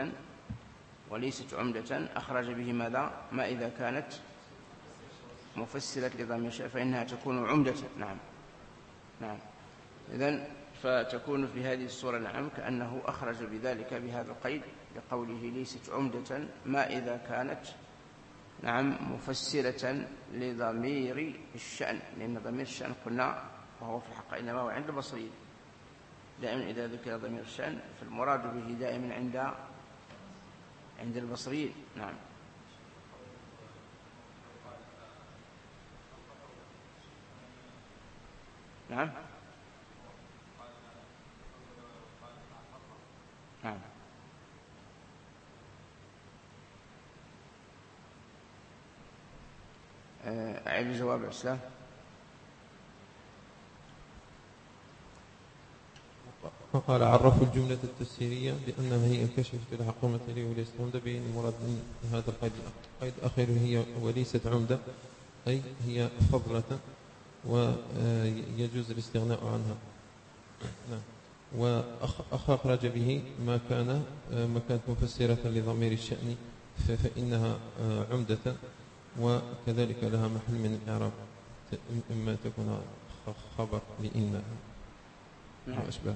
عمدة أخرج به ماذا؟ ما إذا كانت مفسرة لضمير الشأن فإنها تكون عمدة. نعم. نعم. إذن فتكون في هذه الصورة نعم كأنه أخرج بذلك بهذا القيد بقوله ليست عمدة ما إذا كانت نعم مفسرة لضمير الشأن، لأن ضمير الشأن قلنا وهو في الحق إنما هو عند البصريين. دائما إذا ذكر ضمير الشأن فالمراد به دائما عند البصريين. نعم. نعم نعم. أعيد جواب الإسلام. فقال عرفوا الجملة التفسيرية بأنها هي كشف الحق مثلي والإسلام به المراد من هذا القيد الأخير هي وليست عمدة، أي هي فضلة ويجوز الاستغناء عنها. نعم. وأخرج به ما كانت مفسرة لضمير الشأن فإنها عمدة، وكذلك لها محل من الإعراب، إما تكون خبر لإن وأشباه.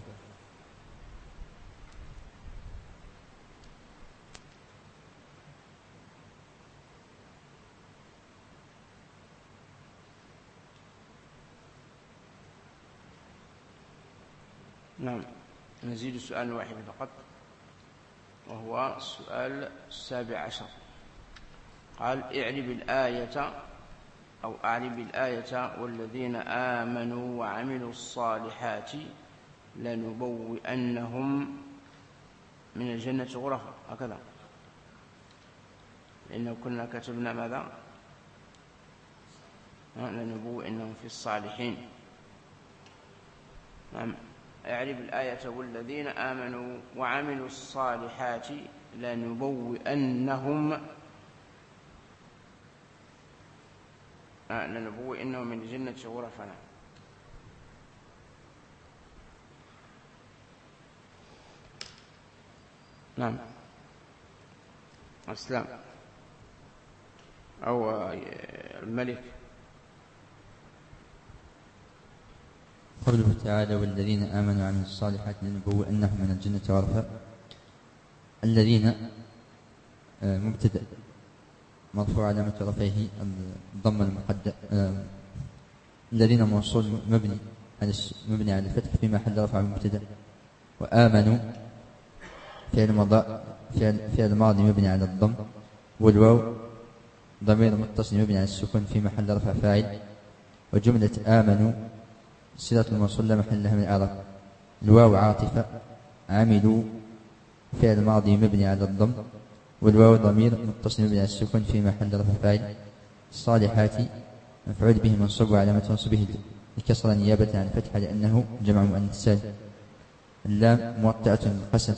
نعم. نزيد سؤال واحد فقط، وهو السؤال 17. قال اعرب الآية أو أعرب الآية والذين آمنوا وعملوا الصالحات لنبوئنهم من الجنة غرفا، هكذا، لأنه كنا كتبنا ماذا؟ لنبوئنهم في الصالحين. نعم. اعرب الآية والذين آمنوا وعملوا الصالحات لنبوئنهم من الجنة غرفا. نعم. الإسلام أو الملك. قوله تعالى والذين آمنوا وعملوا الصالحات لنبوئنهم من الجنة غرفا. الذين مبتدأ مرفوع علامة رفعه الضم المقدر. الذين موصول مبني على الفتح في محل رفع مبتدأ. وآمنوا فعل ماضي مبني على الضم، والواو ضمير متصل مبني على السكون في محل رفع فاعل. وجملة آمنوا صلة الموصول لا محل لها من الإعراب. الواو عاطفة. عملوا فعل ماضي مبني على الضم، والواو ضمير متصل مبني على السكون في محل رفع فاعل. الصالحات مفعول به منصوب وعلامة منصوبه الكسرة نيابة عن الفتحة لأنه جمع مؤنث سالم. اللام موطئة للقسم.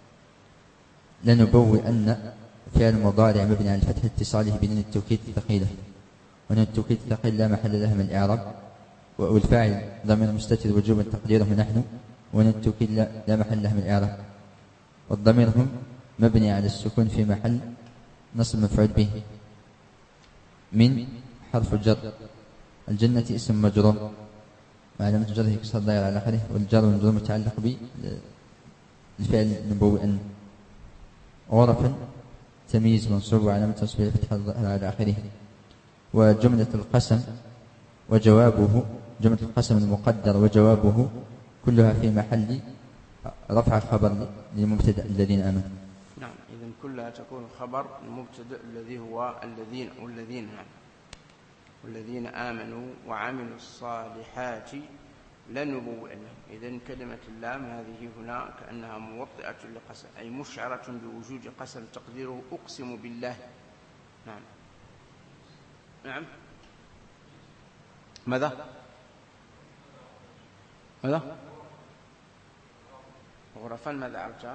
لنبوئن فعل مضارع مبني على الفتح اتصاله بنون التوكيد الثقيلة، ونون التوكيد الثقيل لا محل لها من الإعراب. والفاعل ضمير مستتر وجوبا تقديره نحن، ونون التوكيد لا محل لها من الإعراب. والضمير هم مبني على السكون في محل نصب مفعول به. من حرف الجر. الجنة اسم مجرور وعلامة جره كسر الضاير على آخره، والجر والمجرور متعلق بالفعل نبوئن. غرفا تمييز منصوب وعلامة نصبه الفتحة على آخره. وجملة القسم وجوابه، جملة القسم المقدر وجوابه كلها في محل رفع خبر للمبتدأ الذين آمنوا. نعم. إذن كلها تكون خبر المبتدأ الذي هو والذين نعم. والذين آمنوا وعملوا الصالحات لنبوئنهم. إذن كلمة اللام هذه هنا كأنها موطئة لقسم، أي مشعرة بوجود قسم تقديره أقسم بالله. نعم. نعم. ماذا؟ غرفا ماذا عرفتها؟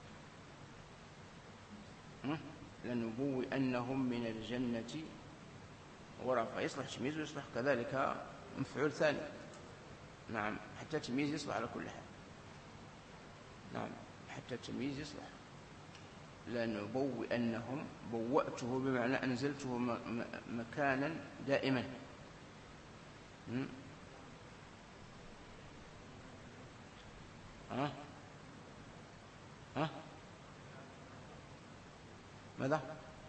لنبوئنهم من الجنة غرفا. يصلح تمييز ويصلح كذلك مفعول ثاني. نعم. حتى تمييز يصلح على كل حال. نعم. حتى تمييز يصلح. لنبوئنهم بوأته بمعنى أنزلته مكانا دائما. ماذا؟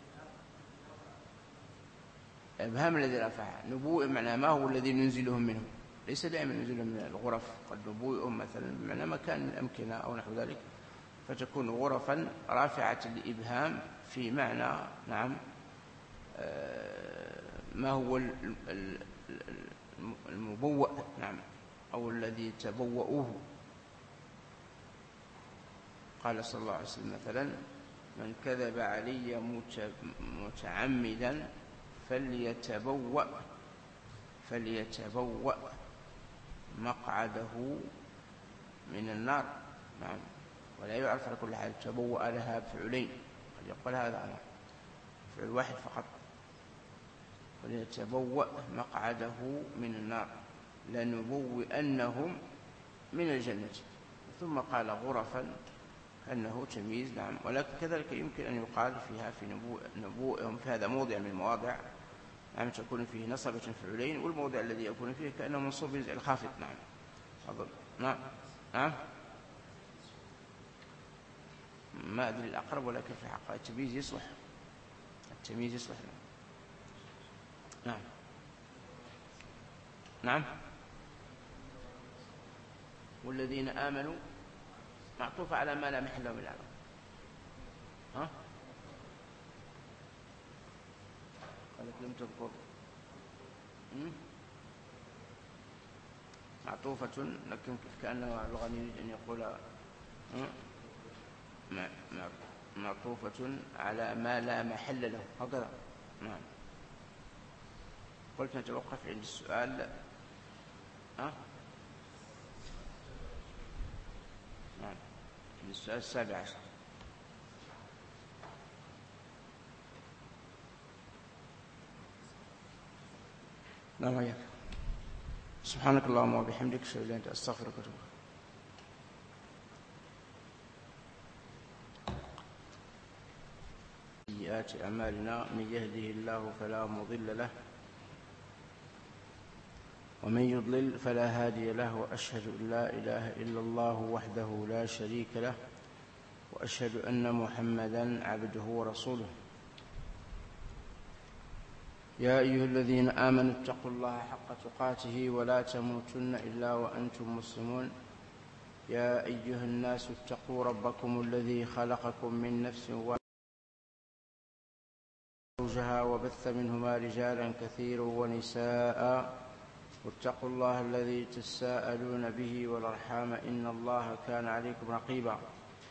إبهام الذي رفع. نبوء معنى ما هو الذي ننزلهم منه، ليس دائما ننزلهم من الغرف، قد نبوئهم مثلا بمعنى مكان من الأمكنة أو نحو ذلك، فتكون غرفا رافعة الإبهام في معنى نعم ما هو المبوء نعم المبوء الذي تبوؤوه. قال صلى الله عليه وسلم مثلا: من كذب علي متعمدا فليتبوأ مقعده من النار. نعم. ولا يعرف على كل حال تبوأ لها فعلين، قد يقبل هذا فعل واحد فقط. فليتبوأ مقعده من النار لنبوئنهم من الجنة. ثم قال غرفا أنه تمييز. نعم. ولكن كذلك يمكن أن يقال فيها في نبوئهم في هذا موضع من المواضع، نعم، تكون فيه نصبة فعلين، والموضع الذي يكون فيه كأنه منصوب الخافض. نعم. أظن. نعم. ما أدري الأقرب، ولكن في حق التمييز يصلح. التمييز يصلح. نعم. نعم. والذين آمنوا معطوف على ما لا محل له من الإعراب. ها؟ قالت لم تذكر. معطوفة، لكن كأنه الغني يريد أن يقول معطوفة على ما لا محل له، هكذا. نعم. قلت نتوقف عند السؤال. نعم. السؤال 17. نعم. ياك. سبحانك اللهم وبحمدك، اشهد ان لا اله الا انت، استغفرك واتوب اليك. سيئات أعمالنا: من يهده الله فلا مضل له، ومن يضلل فلا هادي له، وأشهد أن لا إله إلا الله وحده لا شريك له، وأشهد أن محمدا عبده ورسوله. يا أيها الذين آمنوا اتقوا الله حق تقاته ولا تموتن إلا وأنتم مسلمون. يا أيها الناس اتقوا ربكم الذي خلقكم من نفس واحدة زوجها وبث منهما رجالا كثيرا ونساء، واتقوا الله الذي تساءلون به والأرحام إن الله كان عليكم رقيبا.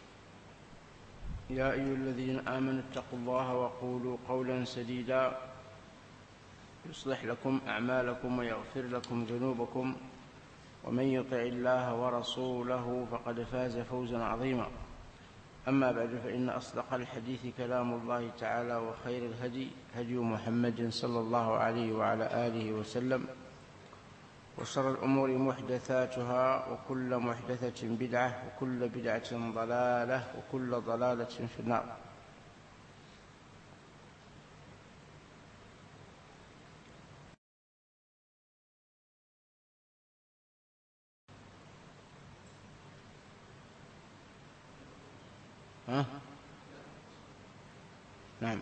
يا أيها الذين آمنوا اتقوا الله وقولوا قولا سديدا يصلح لكم أعمالكم ويغفر لكم ذنوبكم، ومن يطع الله ورسوله فقد فاز فوزا عظيما. أما بعد، فإن أصدق الحديث كلام الله تعالى، وخير الهدي هدي محمد صلى الله عليه وعلى آله وسلم، وشر الأمور محدثاتها، وكل محدثة بدعة، وكل بدعة ضلالة، وكل ضلالة في النار. نعم.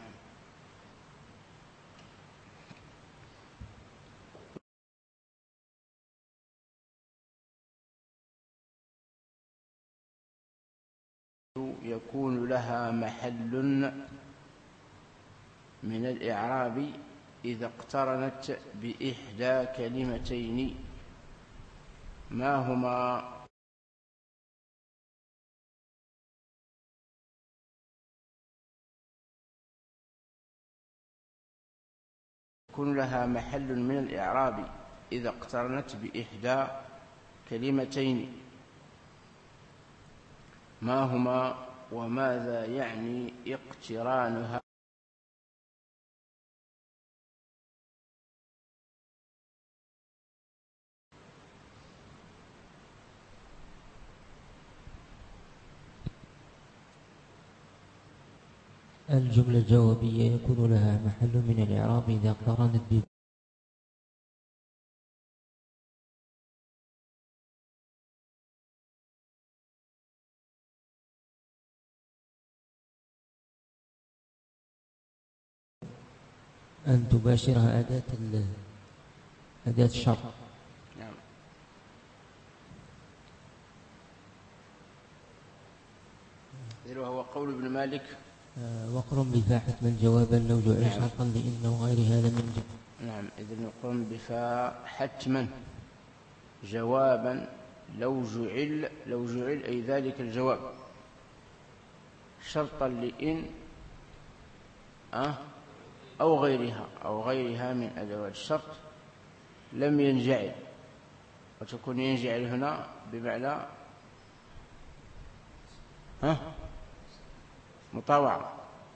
يكون لها محل من الإعراب إذا اقترنت بإحدى كلمتين، ما هما؟ يكون لها محل من الإعراب إذا اقترنت بإحدى كلمتين، ما هما وماذا يعني اقترانها؟ الجملة الجوابية يكون لها محل من الإعراب إذا اقترنت أن تباشرها أداة الشرط. نعم. وهو قول ابن مالك: وقرن بفاء حتما جوابا لو جعل شرطا لإنه غير هذا من جهة. نعم. إذن يقرن بفاء حتما جوابا لو جعل أي ذلك الجواب شرطا لإن أو غيرها من أدوات الشرط لم ينجعل، وتكون ينجعل هنا بمعنى مطاوعة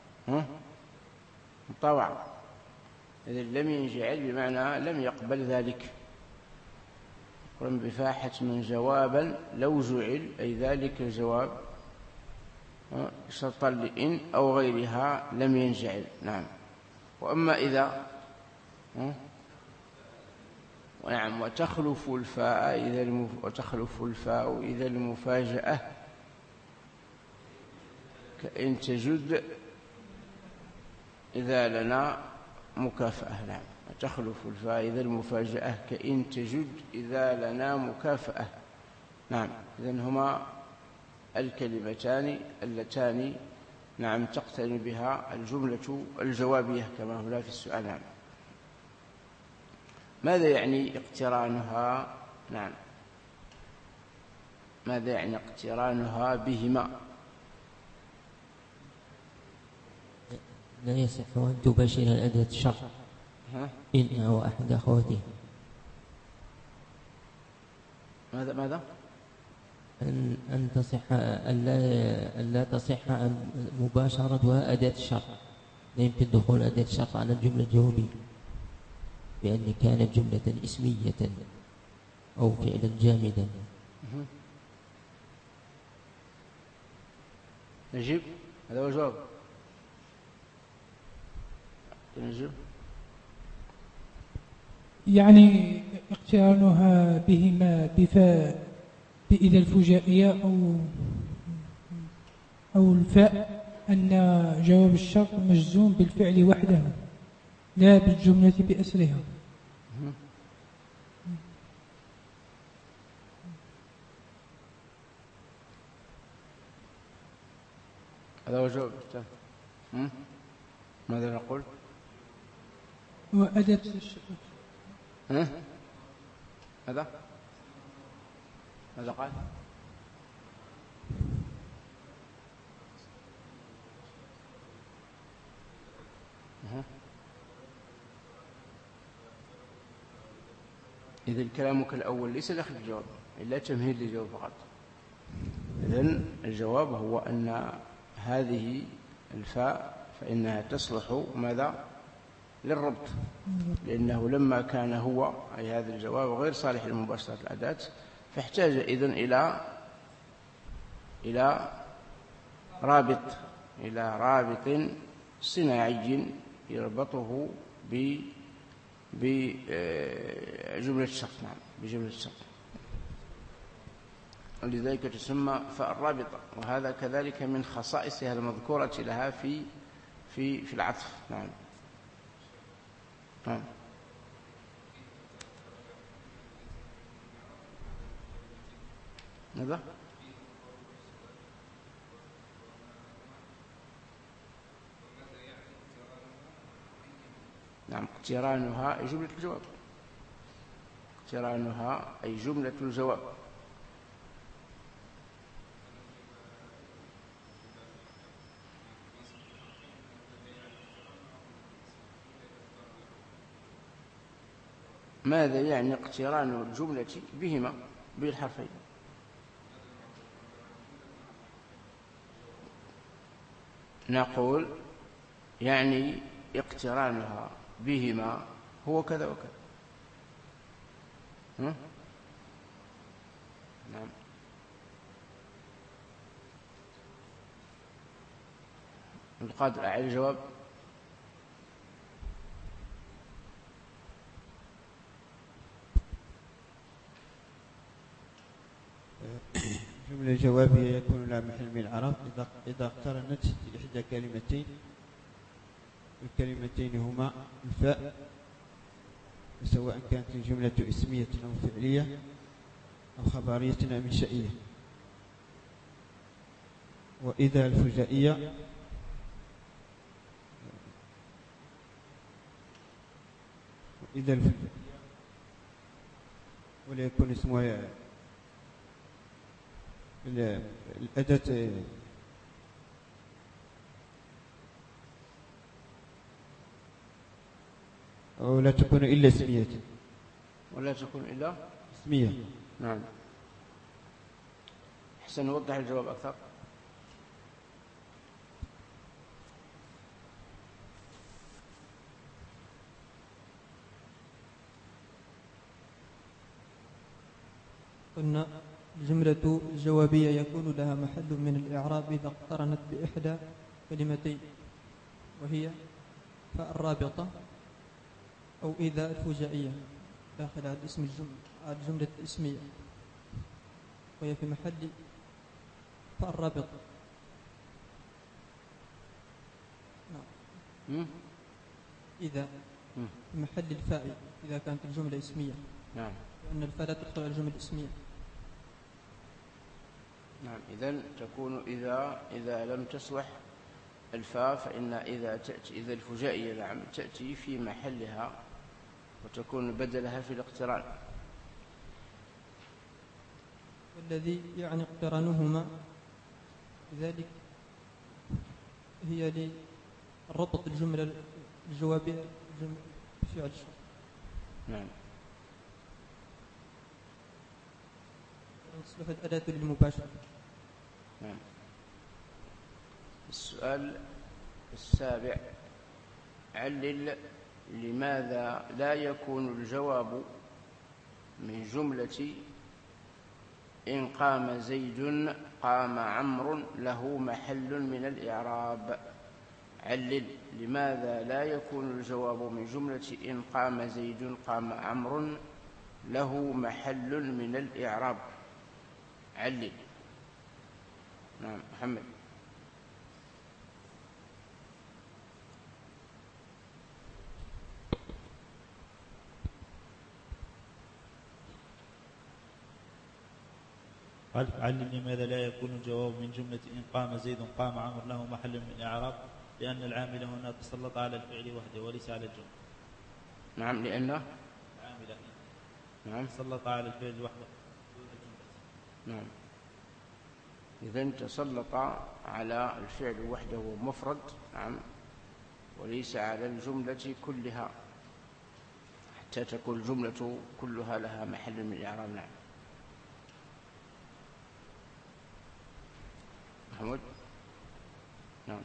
إذن لم ينجعل بمعنى لم يقبل ذلك. قرن بفاحة من جوابا لو جعل أي ذلك الجواب شرطا لإن أو غيرها لم ينجعل. نعم. وأما إذا نعم وتخلف الفاء إذا المفاجأة كإن تجد إذا لنا مكافأة. نعم. وتخلف الفاء إذا المفاجأة كإن تجد إذا لنا مكافأة. نعم. إذن هما الكلمتان اللتان نعم تقترن بها الجملة الجوابية كما هنا في السؤال. نعم. ماذا يعني اقترانها؟ نعم. ماذا يعني اقترانها بهما؟ لا يصح أن تباشر الأداة الشرط إن أو أحد أخواتها. ماذا؟ أن تصح ألا تصح مباشرتها أداة الشرط، لا يمكن دخول أداة الشرط على الجملة الجوابية بأن كانت جملة اسمية أو فعلا جامدا. نجيب هذا هو الجواب. نجيب يعني اقترانها بهما بإذا الفجائية أو الفاء أن جواب الشرط مجزوم بالفعل وحده لا بالجملة بأسرها. هذا هو الجواب. ماذا نقول؟ وأداة ماذا قال؟ إذن كلامك الأول ليس داخل الجواب إلا تمهيد للجواب فقط. إذن الجواب هو أن هذه الفاء فإنها تصلح ماذا؟ للربط، لأنه لما كان هو أي هذا الجواب غير صالح لمباشرة الأداة فاحتاج إذن إلى رابط صناعي يربطه بجملة الشرط. نعم. بجملة الشرط، ولذلك تسمى فاء الرابطة، وهذا كذلك من خصائصها المذكورة لها في العطف. نعم. نعم. ماذا؟ نعم. اقترانها أي جملة الجواب. اقترانها أي جملة الجواب. ماذا يعني اقتران الجملة بهما بالحرفين؟ نقول يعني اقترانها بهما هو كذا وكذا. نعم. القادر أعيد الجواب. الجملة الجوابية يكون لها محل من الإعراب إذا اقترنت إحدى كلمتين، الكلمتين هما الفاء، سواء كانت الجملة اسمية أو فعلية أو خبرية أو إنشائية. وإذا الفجائية ولا يكون اسمها الأداة أو لا تكون إلا اسمية. ولا تكون إلا اسمية. نعم. أحسن، نوضح الجواب أكثر. قلنا الجملة الجوابية يكون لها محل من الإعراب إذا اقترنت بإحدى كلمتين، وهي فالرابطة أو إذا الفجائية داخل هذا اسم الجملة الاسمية، وهي في محل فالرابطة. نعم. إذا في محل الفاء إذا كانت الجملة اسمية. نعم. لأن الفاء لا تدخل على الجملة الاسمية. نعم. إذن تكون إذا لم تصلح الفاء، فإن إذا الفجائية نعم تأتي في محلها وتكون بدلها في الاقتران. والذي يعني اقترانهما لذلك هي لربط الجملة الجوابية بفعل الشرط. نعم. تصلح الأداة للمباشرة. نعم. السؤال السابع: علل لماذا لا يكون الجواب من جملة إن قام زيد قام عمرو له محل من الإعراب. علل لماذا لا يكون الجواب من جملة إن قام زيد قام عمرو له محل من الإعراب. علل. نعم. محمد. قال: علل لماذا لا يكون الجواب من جملة إن قام زيد قام عمرو له محل من الإعراب، لأن العامل هنا تسلط على الفعل وحده وليس على الجملة. نعم. لأن العامل نعم تسلط على الفعل وحده دون الجملة. نعم. إذن تسلط على الفعل وحده ومفرد. نعم. وليس على الجملة كلها حتى تكون الجملة كلها لها محل من الإعراب. نعم. محمود. نعم.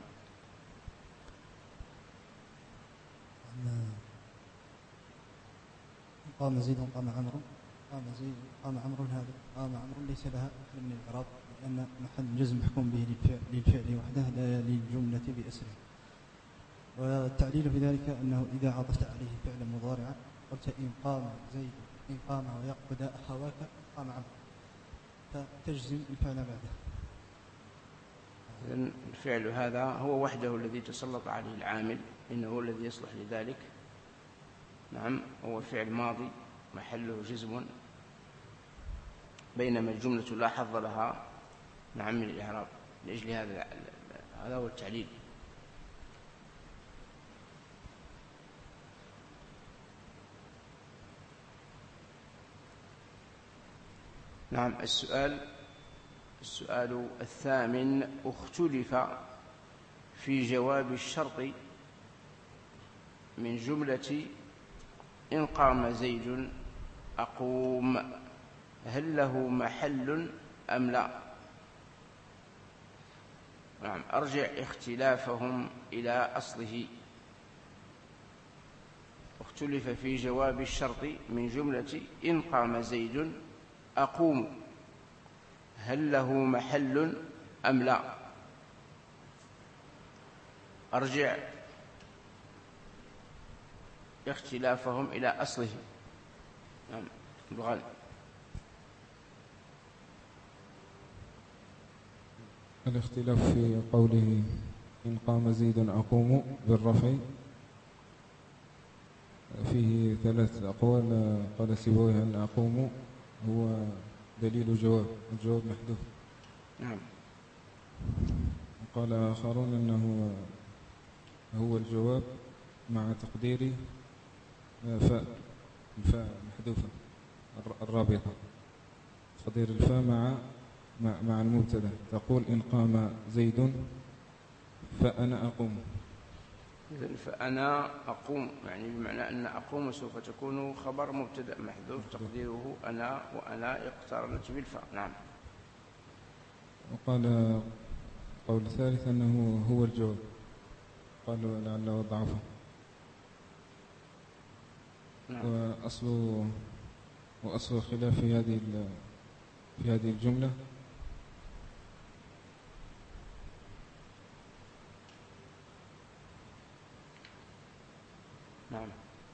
قام زيد قام عمرو. قام زيد قام عمرو هذا قام عمرو ليس لها محل من الإعراب، لأن محل جزم محكوم به للفعل وحده لا للجملة بأسره. والتعليل في ذلك أنه إذا عطفت عليه فعلا مضارعا قلت إن قام زيد إن قام ويقبض أخواك قام عمرو، فتجزم الفعل بعده. إذن الفعل هذا هو وحده الذي تسلط عليه العامل، إنه هو الذي يصلح لذلك. نعم. هو فعل ماضي محله جزم، بينما الجملة لا حظ لها نعم من الإعراب. لأجل هذا هو التعليل. نعم. السؤال الثامن: اختلف في جواب الشرط من جملة إن قام زيد أقوم، هل له محل أم لا؟ نعم. أرجع اختلافهم إلى أصله. اختلف في جواب الشرط من جملة إن قام زيد أقوم، هل له محل أم لا؟ أرجع اختلافهم إلى أصله. نعم. الغالب. الاختلاف في قوله إن قام زيد أقوم بالرفع فيه ثلاث أقوال. قال سيبويه أن أقوم هو دليل جواب، الجواب محذوف. نعم. قال آخرون أنه هو الجواب مع تقدير الفاء محذوفة. الرابطة، تقدير الفاء مع المبتدأ، تقول إن قام زيد فأنا أقوم. إذن فأنا أقوم يعني بمعنى أن أقوم سوف تكون خبر مبتدأ محذوف تقديره أنا، وأنا اقترنت بالفاء. نعم. وقال قول ثالث أنه هو الجواب، قالوا لعله ضعفه. نعم. وأصل الخلاف في هذه الجملة نعم.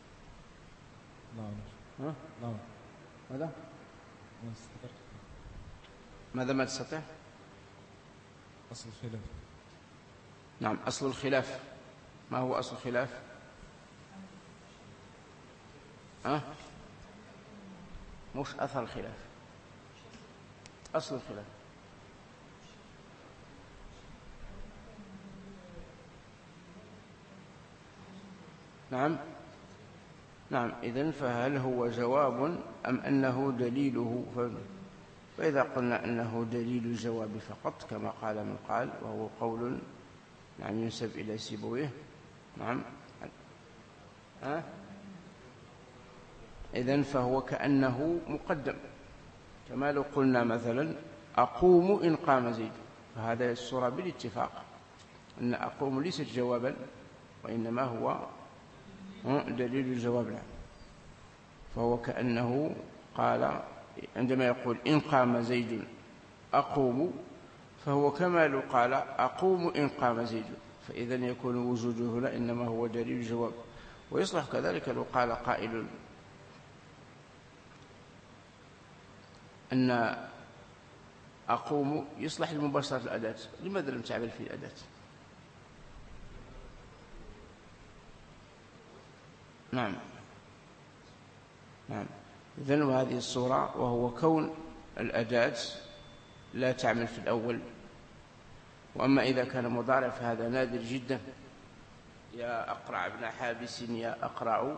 نعم. نعم. ماذا؟ ماذا ما تستطيع؟ أصل الخلاف. نعم، أصل الخلاف. ما هو أصل الخلاف؟ مش أثر الخلاف، أصل الخلاف. نعم. نعم. إذن فهل هو جواب أم أنه دليله؟ فإذا قلنا أنه دليل الجواب فقط كما قال من قال، وهو قول نعم ينسب إلى سيبويه. نعم. إذن فهو كأنه مقدم، كما لو قلنا مثلا أقوم إن قام زيد، فهذا الصورة بالاتفاق أن أقوم ليست جوابا وإنما هو دليل الجواب. نعم. فهو كأنه قال عندما يقول إن قام زيد أقوم، فهو كما لو قال أقوم إن قام زيد، فإذا يكون وجوده هنا إنما هو دليل الجواب. ويصلح كذلك لو قال قائل أن أقوم يصلح لمباشرة الأداة، لماذا لم تعمل في الأداة؟ نعم. نعم. إذن وهذه الصورة، وهو كون الأداة لا تعمل في الأول. وأما إذا كان مضارع فهذا نادر جدا. يا أقرع ابن حابس يا أقرع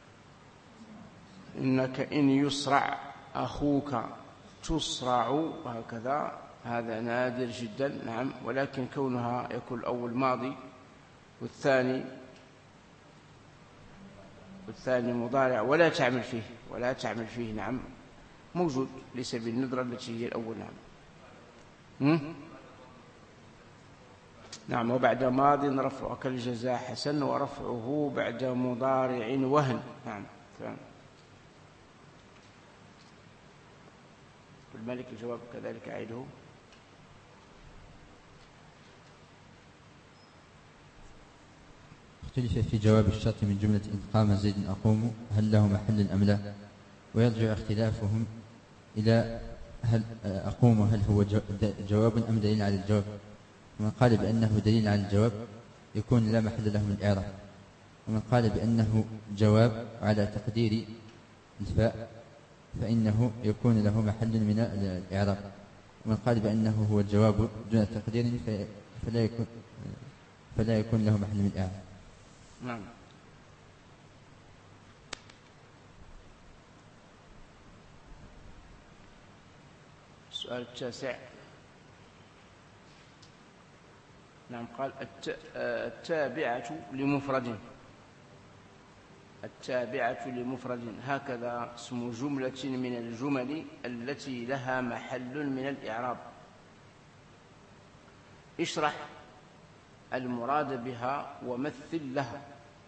إنك إن يسرع أخوك تسرع، وهكذا، هذا نادر جدا. نعم. ولكن كونها يكون الأول ماضي والثاني مضارع ولا تعمل فيه نعم موجود، ليس بالندرة التي هي الأول. نعم. نعم. وبعد ماض رفعه كالجزاء حسن، ورفعه بعد مضارع وهن. نعم. الملك الجواب كذلك أعيده. اختلف في جواب الشرط من جملة إن قام زيد أقوم هل له محل أم لا، ويرجع اختلافهم إلى هل أقوم هل هو جواب أم دليل على الجواب. ومن قال بأنه دليل على الجواب يكون لا محل له من الإعراب، ومن قال بأنه جواب على تقدير الفاء فإنه يكون له محل من الإعراب، ومن قال بأنه هو الجواب دون تقدير فلا يكون له محل من الإعراب. نعم. السؤال التاسع. نعم. قال التابعة لمفرد هكذا اسم جملة من الجمل التي لها محل من الإعراب. اشرح المراد بها ومثل لها.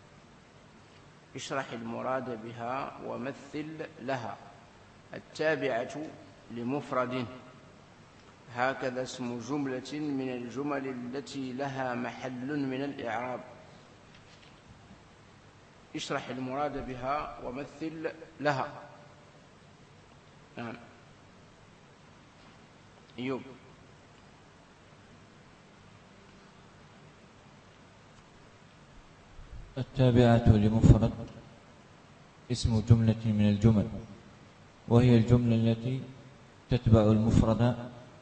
اشرح المراد بها ومثل لها. التابعة لمفرد هكذا اسم جملة من الجمل التي لها محل من الإعراب. اشرح المراد بها ومثل لها. نعم. أيوب. التابعة لمفرد اسم جملة من الجمل، وهي الجملة التي تتبع المفرد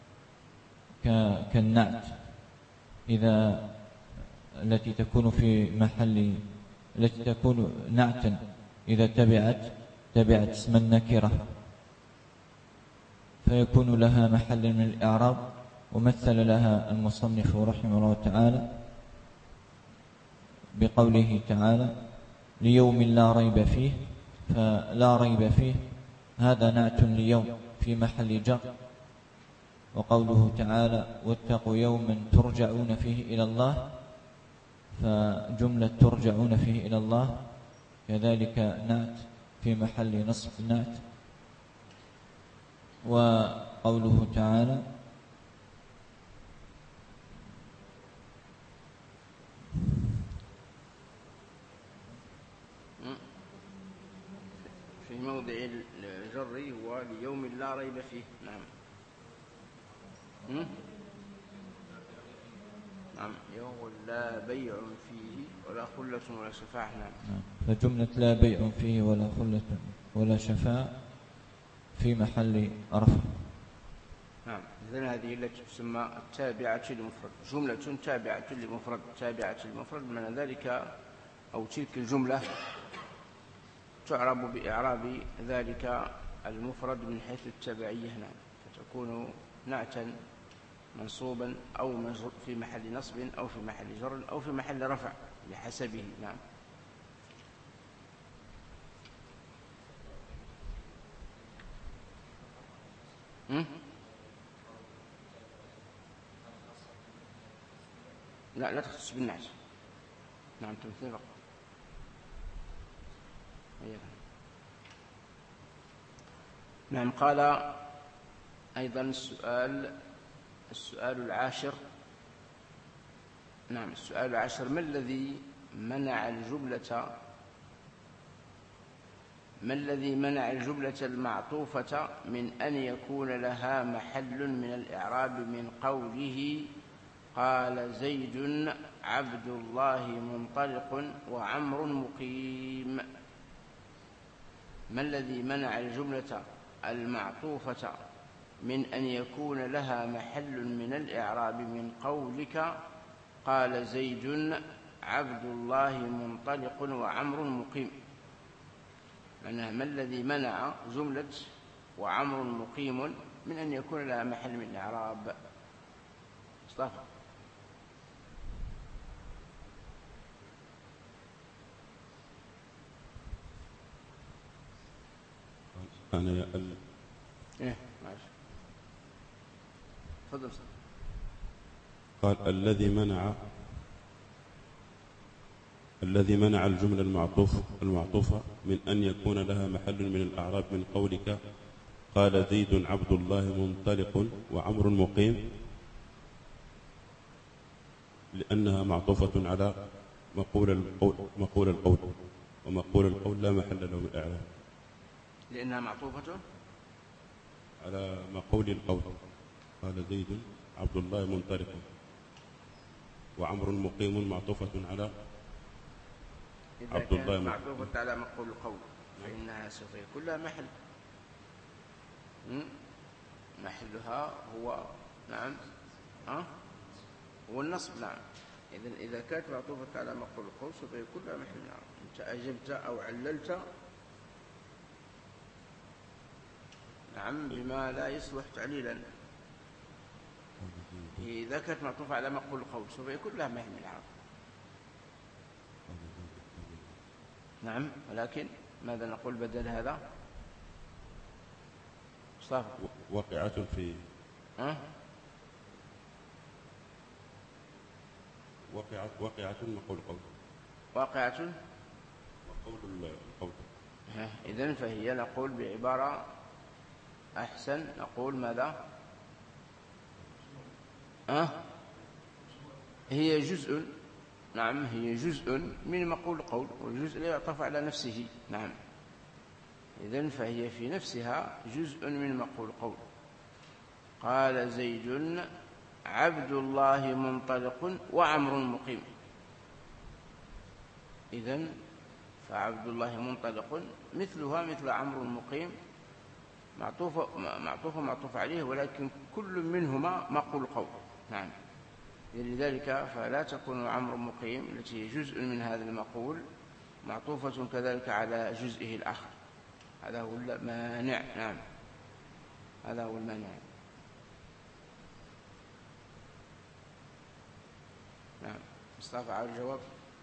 كالنعت، التي تكون في محل، التي تكون نعتا إذا تبعت اسم النكرة فيكون لها محل من الإعراب. ومثل لها المصنف رحمه الله تعالى بقوله تعالى ليوم لا ريب فيه، فلا ريب فيه هذا نعت ليوم في محل جر. وقوله تعالى واتقوا يوما ترجعون فيه إلى الله، فجملة ترجعون فيه إلى الله كذلك نعت في محل نصب نعت. وقوله تعالى في موضع الجر هو ليوم لا ريب فيه. نعم. نعم، يوم لا بيع فيه ولا خلة ولا شفاعة. نعم. فجملة لا بيع فيه ولا خلة ولا شفاعة في محل رفع. نعم. إذن هذه التي تسمى التابعة للمفرد، جملة تابعة للمفرد. تابعة للمفرد من ذلك أو تلك الجملة تعرب بإعراب ذلك المفرد من حيث التبعية. نعم. فتكون نعتا منصوبا أو في محل نصب أو في محل جر أو في محل رفع بحسبه. نعم. لا تختص بالنعت. نعم، تمثيل فقط. نعم. قال أيضا السؤال العاشر. نعم، السؤال العاشر: ما الذي منع الجملة المعطوفة من أن يكون لها محل من الإعراب من قوله قال زيد عبد الله منطلق وعمر مقيم؟ ما الذي منع الجملة المعطوفة من أن يكون لها محل من الإعراب من قولك قال زيد عبد الله منطلق وعمر مقيم؟ معناها ما الذي منع جملة وعمر مقيم من أن يكون لها محل من الإعراب؟ مصطفى. أنا تفضل. قال الذي منع الجملة المعطوفة من أن يكون لها محل من الأعراب من قولك قال زيد عبد الله منطلق وعمر مقيم، لأنها معطوفة على مقول القول ومقول القول لا محل له من الإعراب. لأنها معطوفة على مقول القول قال زيد عبد الله منطلق وعمر مقيم معطوفة على عبد الله. إذا كانت معطوفة على مقول القول فإنها سوف يكون لها محل. محلها هو نعم هو النصب. نعم. إذا كانت معطوفة على مقول القول سوف يكون لها محل. نعم. أنت أجبت أو عللت نعم بما لا يصلح تعليلا. إذا كانت معطوفة على مقول القول سوف يكون لها محل من الإعراب. نعم. ولكن ماذا نقول بدل هذا؟ مصطفى. واقعة في واقعة مقول قول. واقعة مقول القول. إذن فهي نقول بعبارة أحسن نقول ماذا؟ هي جزء. نعم، هي جزء من مقول القول، والجزء لا يعطف على نفسه. نعم. إذن فهي في نفسها جزء من مقول القول. قال زيد عبد الله منطلق وعمر مقيم. إذن فعبد الله منطلق مثلها مثل عمرو مقيم، معطوف عليه، ولكن كل منهما مقول قول. نعم. لذلك فلا تكون عمرو مقيم التي هي جزء من هذا المقول معطوفة كذلك على جزئه الآخر. هذا هو المانع. نعم. هذا هو المانع. نعم. مصطفى على الجواب.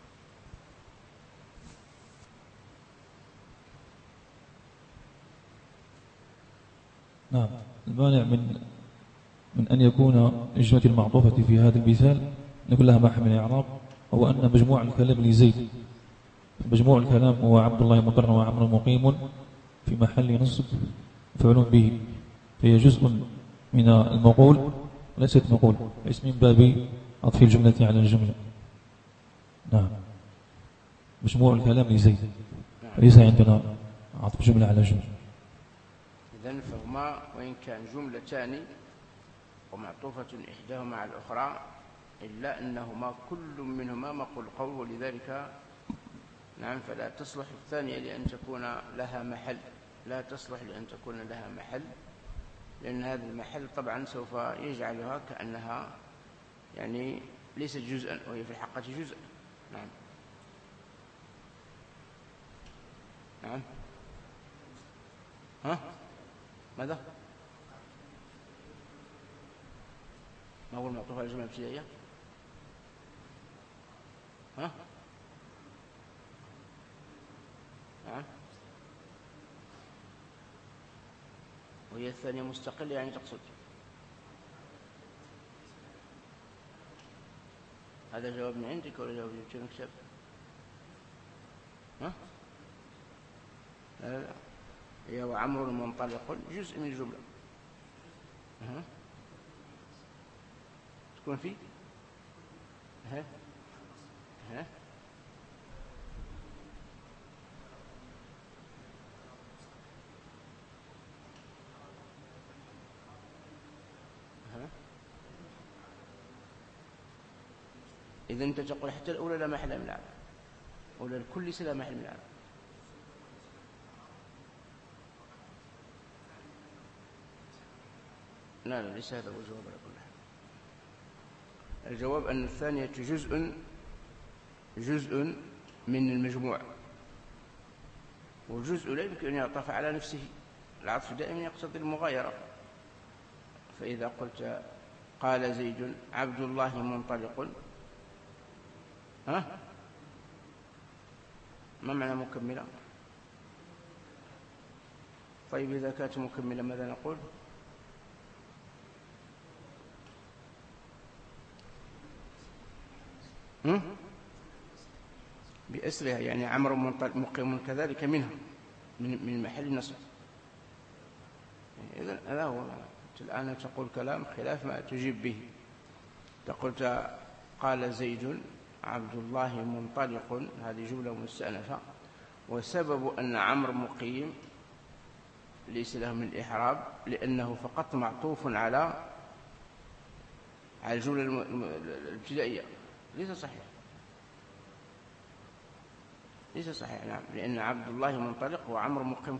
نعم. المانع من أن يكون جملة المعطوفة في هذا المثال نقول لها محل من الإعراب، هو أن مجموع الكلام لزيد، مجموع الكلام هو عبد الله مقر وعمر مقيم في محل نصب فعل به، فهي جزء من المقول وليست مقول، ليس من باب عطف الجملة على الجملة. نعم. مجموع الكلام لزيد، ليس عندنا عطف جملة على جملة. إذن فهما وإن كان جملتان ومعطوفة إحداهما على الأخرى إلا أنهما كل منهما مقول قول، ولذلك نعم فلا تصلح الثانية لأن تكون لها محل، لا تصلح لأن تكون لها محل، لأن هذا المحل طبعا سوف يجعلها كأنها يعني ليست جزءا وهي في الحقيقة جزء. نعم. نعم. ها ماذا؟ ما هو المعطوف على الجملة الابتدائية؟ ها؟ نعم. وهي الثانية مستقلة يعني تقصد؟ هذا جواب من عندك ولا جواب من المكتب؟ ها؟ لا لا، هي وعمر منطلق جزء من الجملة. تكون فيه ها ها إذا أنت تقول حتى الأولى لا محل من الإعراب، أولى الكل ليس لا محل من الإعراب. لا لا، ليس هذا هو الجواب على كل حال. الجواب أن الثانية جزء من المجموع، والجزء لا يمكن أن يعطف على نفسه، العطف دائما يقتضي المغايرة. فإذا قلت قال زيد عبد الله منطلق، ها ما معنى مكملة؟ طيب إذا كانت مكملة ماذا نقول؟ بأسرها، يعني عمر مقيم كذلك منها من محل نصب. يعني إذن هذا هو. الآن تقول كلام خلاف ما تجيب به. تقول قال زيد عبد الله منطلق، هذه جملة مستأنفة، وسبب أن عمر مقيم ليس له من الإحراب لأنه فقط معطوف على الجملة الابتدائية. ليس صحيح، ليس صحيح. نعم، لأن عبد الله منطلق وعمر مقيم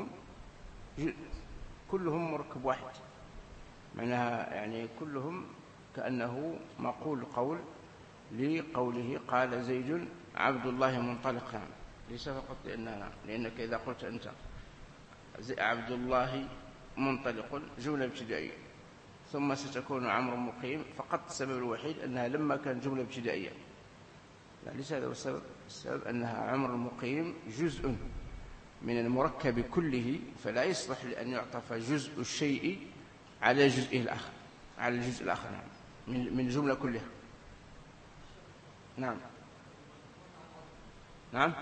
كلهم مركب واحد، معناها يعني كلهم كأنه مقول قول لقوله قال زيد عبد الله منطلق. نعم، ليس فقط لأنك إذا قلت أنت عبد الله منطلق جملة ابتدائية ثم ستكون عمرو مقيم، فقط السبب الوحيد أنها لما كان جملة ابتدائية. لا، ليس هذا هو السبب. السبب أنها عمرو مقيم جزء من المركب كله، فلا يصلح لأن يعطف جزء الشيء على جزئه الآخر، على الجزء الآخر. نعم، من الجملة كلها. نعم نعم.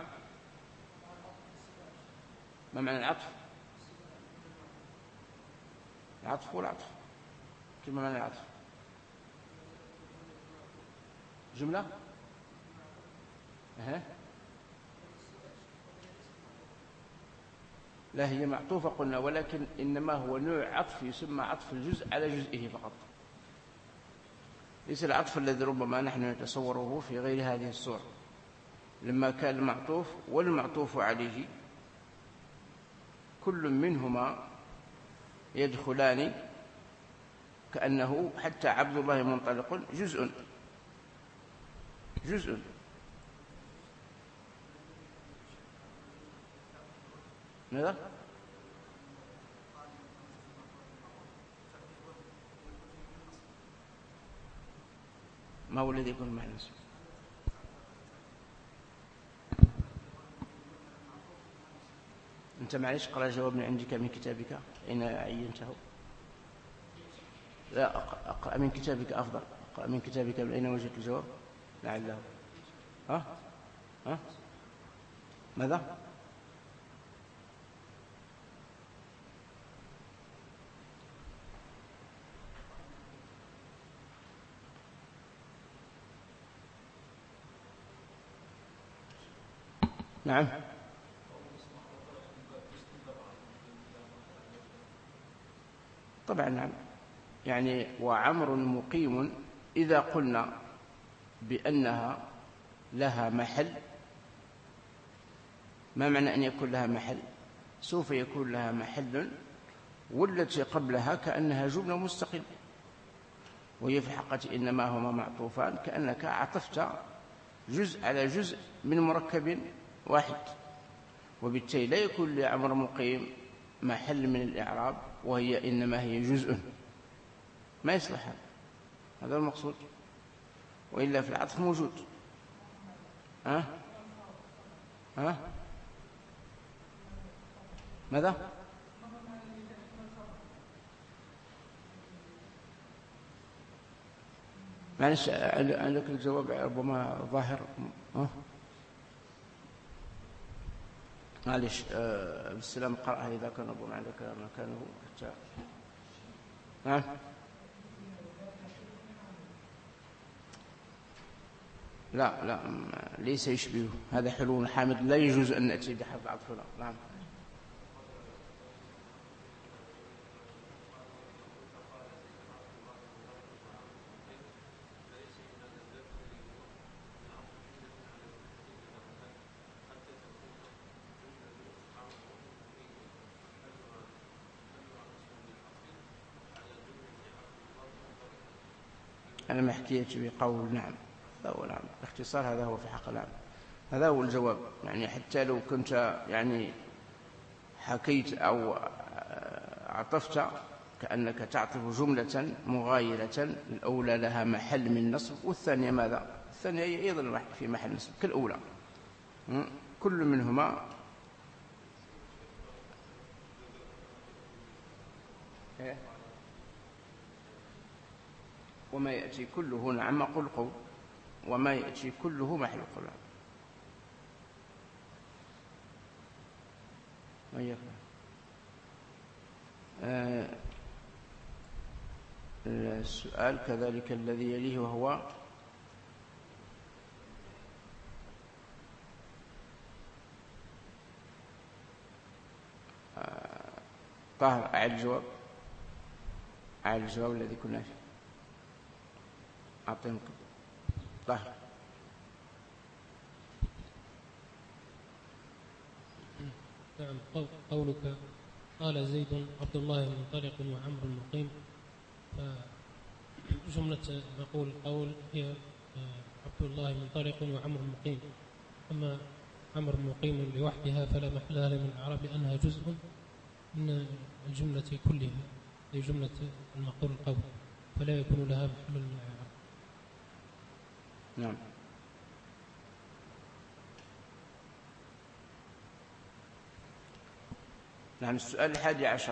ما معنى العطف؟ العطف هو العطف. كيف معنى العطف؟ جملة لا، هي معطوفة قلنا، ولكن إنما هو نوع عطف يسمى عطف الجزء على جزئه فقط، ليس العطف الذي ربما نحن نتصوره في غير هذه الصورة، لما كان المعطوف والمعطوف عليه كل منهما يدخلان، كأنه حتى عبد الله منطلق جزء ماذا؟ ما هو الذي يكون محل نصب؟ أنت معلش قرأ جواب من عندك من كتابك أين عينته؟ لا، أقرأ من كتابك أفضل. أقرأ من كتابك من أين وجدت الجواب لعله. ها ماذا؟ نعم. طبعا نعم. يعني وعمر مقيم إذا قلنا بأنها لها محل، ما معنى أن يكون لها محل؟ سوف يكون لها محل، والتي قبلها كأنها جملة مستقلة، وهي في الحقيقة إنما هما معطوفان، كأنك عطفت جزء على جزء من مركب واحد، وبالتالي لا يكون لعمر مقيم محل من الإعراب، وهي إنما هي جزء، ما يصلح هذا المقصود، وإلا في العطف موجود. ماذا؟ معلش عندك الجواب ربما ظاهر. معلش بالسلام قرأها إذا كان ربما عندك مكانه حتى. نعم. لا ليس يشبهه، هذا حلو حامد، لا يجوز أن نأتي بحرف العطف. نعم. أنا ما حكيت بقول نعم، هو نعم باختصار، هذا هو في حق نعم، هذا هو الجواب. يعني حتى لو كنت يعني حكيت أو عطفت كأنك تعطف جملة مغايرة، الأولى لها محل من نصب، والثانية ماذا؟ الثانية أيضا في محل نصب كالأولى، كل منهما وما يأتي كله. نعم أقول قول وما يأتي كله محل قول. السؤال كذلك الذي يليه وهو طاهر، أعد الجواب الذي كنا فيه. أعطيهم طاهر. نعم. قولك قال زيد عبد الله منطلق وعمر مقيم، فجملة نقول قول هي عبد الله منطلق وعمر مقيم. أما عمر مقيم لوحدها فلا محل لها من الإعراب لأنها جزء من الجملة كلها، هي جملة المقول القول، فلا يكون لها محل من الإعراب. نعم. نعم. السؤال 11: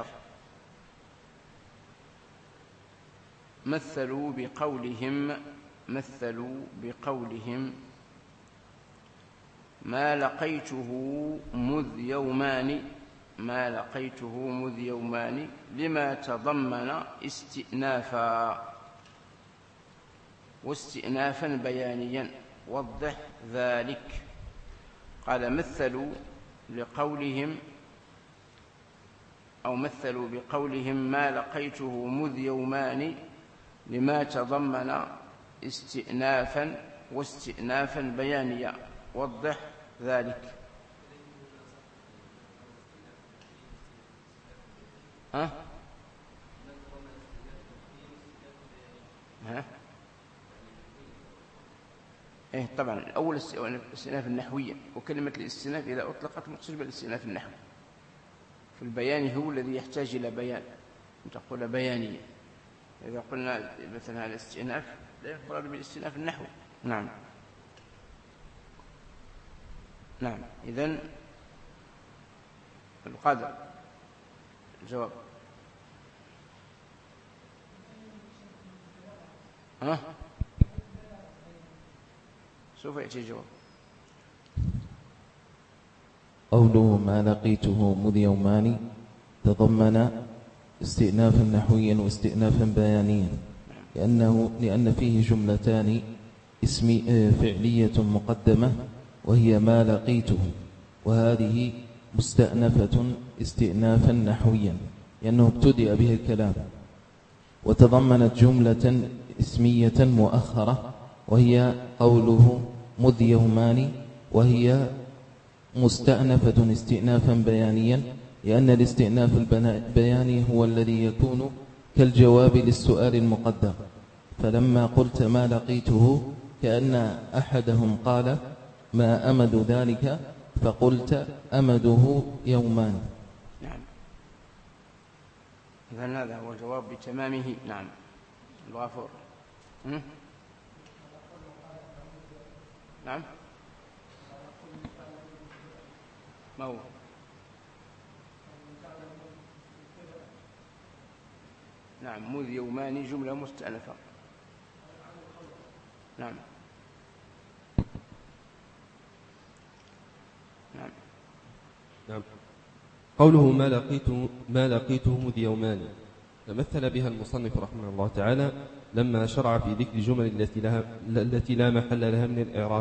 مثلوا بقولهم ما لقيته مذ يومان لما تضمن استئنافا واستئنافا بيانيا، وضح ذلك. قال مثلوا بقولهم ما لقيته مذ يومان لما تضمن استئنافا واستئنافا بيانيا، وضح ذلك. طبعا الأول الاستئناف النحوية، وكلمة الاستئناف إذا أطلقت مقصود بالاستئناف النحوي، في البيان هو الذي يحتاج إلى بيان، أن تقول بيانية. إذا قلنا مثلا هذا الاستئناف لا يقرر بالاستئناف النحوي. نعم نعم. إذن القدر الجواب سوف يأتي الجواب. قوله ما لقيته مذ يومان تضمن استئنافا نحويا واستئنافا بيانيا، لأن فيه جملتان فعلية مقدمة وهي ما لقيته، وهذه مستأنفة استئنافا نحويا لأنه ابتدأ به الكلام، وتضمنت جملة اسمية مؤخرة وهي قوله مذ يومان، وهي مستأنفة استئنافا بيانيا لأن الاستئناف البياني هو الذي يكون كالجواب للسؤال المقدر. فلما قلت ما لقيته كأن أحدهم قال ما أمد ذلك، فقلت أمده يومان. نعم. إذن هذا هو الجواب بتمامه. نعم. الغفور. نعم. ما هو؟ نعم. مذ يومان جملة مستأنفة. نعم نعم نعم. قوله ما لقيته مذ يومان تمثل بها المصنف رحمه الله تعالى لما شرع في ذكر الجمل التي لا محل لها من الإعراب،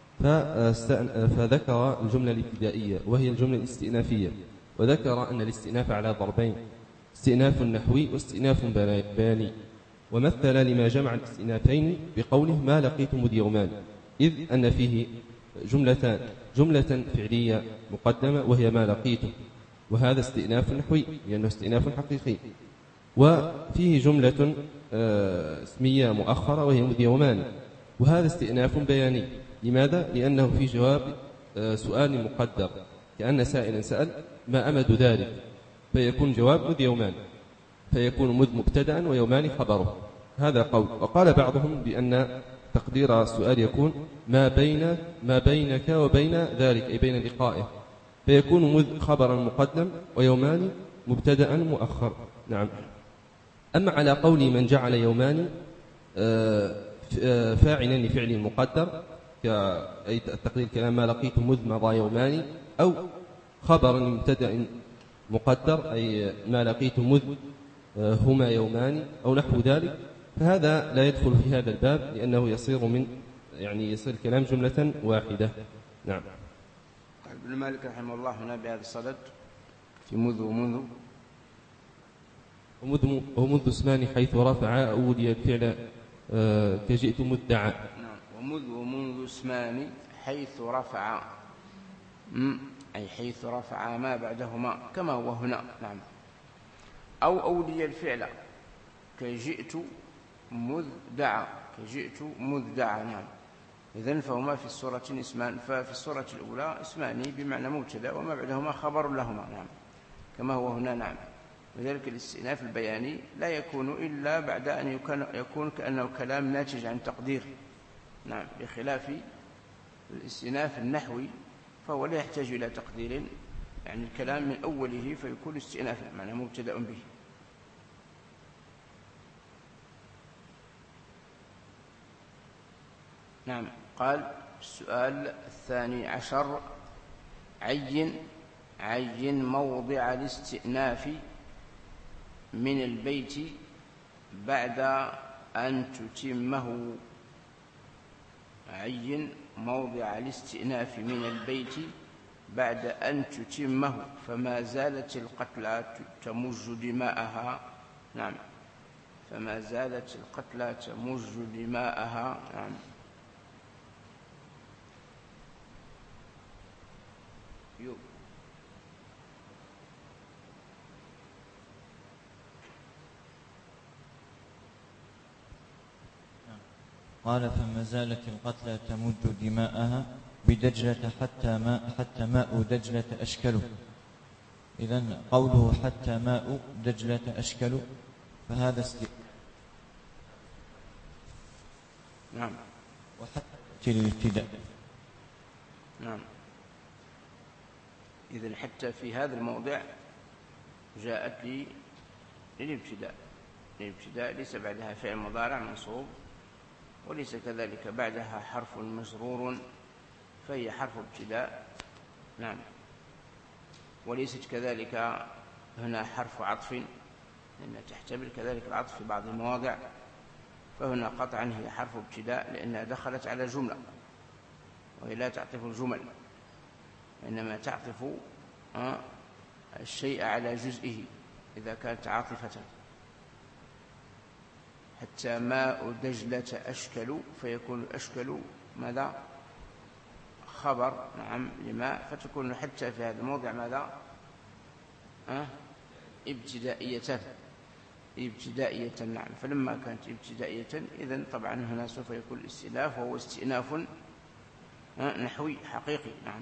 فذكر الجملة الابتدائية وهي الجملة الاستئنافية، وذكر أن الاستئناف على ضربين: استئناف نحوي واستئناف بياني، ومثل لما جمع الاستئنافين بقوله ما لقيت مذ يومان، إذ أن فيه جملة فعلية مقدمة وهي ما لقيته، وهذا استئناف نحوي لأنه استئناف حقيقي، وفيه جملة اسمية مؤخرة وهي مذ يومان، وهذا استئناف بياني. لماذا؟ لأنه في جواب سؤال مقدر، كأن سائلا سأل ما أمد ذلك، فيكون جواب مذ يومان، فيكون مذ مبتدأ ويومان خبره. هذا قول. وقال بعضهم بأن تقدير السؤال يكون ما بينك وبين ذلك، أي بين لقائه، فيكون مذ خبرا مقدم ويومان مبتدأ مؤخر. نعم. أما على قول من جعل يومان فاعلا لفعل مقدر، كأي تقدير كلام ما لقيت مذ مضى يومان، أو خبرا مبتدأ مقدر أي ما لقيت مذ هما يومان أو نحو ذلك، فهذا لا يدخل في هذا الباب، لأنه يصير يصير الكلام جملة واحدة. نعم. قال ابن مالك رحمه الله هنا بهذا الصدد في مذ ومنذ. ومذ اسمان حيث رفع أولي الفعل كجئت مدعى. نعم. ومذ ومنذ اسمان حيث رفع، أي حيث رفع ما بعدهما كما هو هنا. نعم. أو أولي الفعل كجئت مذ دعا، كجئت مذ دعا. نعم. إذن فهما في السورة اسمان، ففي السورة الأولى اسمان بمعنى مبتدأ وما بعدهما خبر لهما. نعم. كما هو هنا. نعم. وذلك الاستئناف البياني لا يكون إلا بعد أن يكون كأنه كلام ناتج عن تقدير. نعم. بخلاف الاستئناف النحوي فهو لا يحتاج إلى تقدير، يعني الكلام من أوله فيكون استئنافا معنى مبتدأ به. نعم. قال السؤال 12: عين موضع الاستئناف من البيت بعد أن تتمه. عين موضع الاستئناف من البيت بعد أن تتمه، فما زالت القتلى تمج دماءها. نعم. فما زالت القتلى تمج دماءها. نعم. قال فما زالت القتلى تمج دماءها بدجلة حتى ماء دجلة أشكله. إذن قوله حتى ماء دجلة أشكله، نعم. وحتى الابتداء. نعم. إذن حتى في هذا الموضع جاءت لي للابتداء. الابتداء ليس بعدها فعل مضارع منصوب، وليس كذلك بعدها حرف مجرور، فهي حرف ابتداء. نعم. وليست كذلك هنا حرف عطف، لأنها تحتمل كذلك العطف في بعض المواضع، فهنا قطعا هي حرف ابتداء لأنها دخلت على جملة، وهي لا تعطف الجمل، إنما تعطف الشيء على جزئه إذا كانت عاطفة. حتى ماء دجلة أشكل، فيكون أشكل ماذا؟ خبر نعم لماء، فتكون حتى في هذا الموضع ماذا؟ ابتدائية. نعم. فلما كانت ابتدائية إذن طبعا هنا سوف يكون الاستئناف، وهو استئناف نحوي حقيقي. نعم.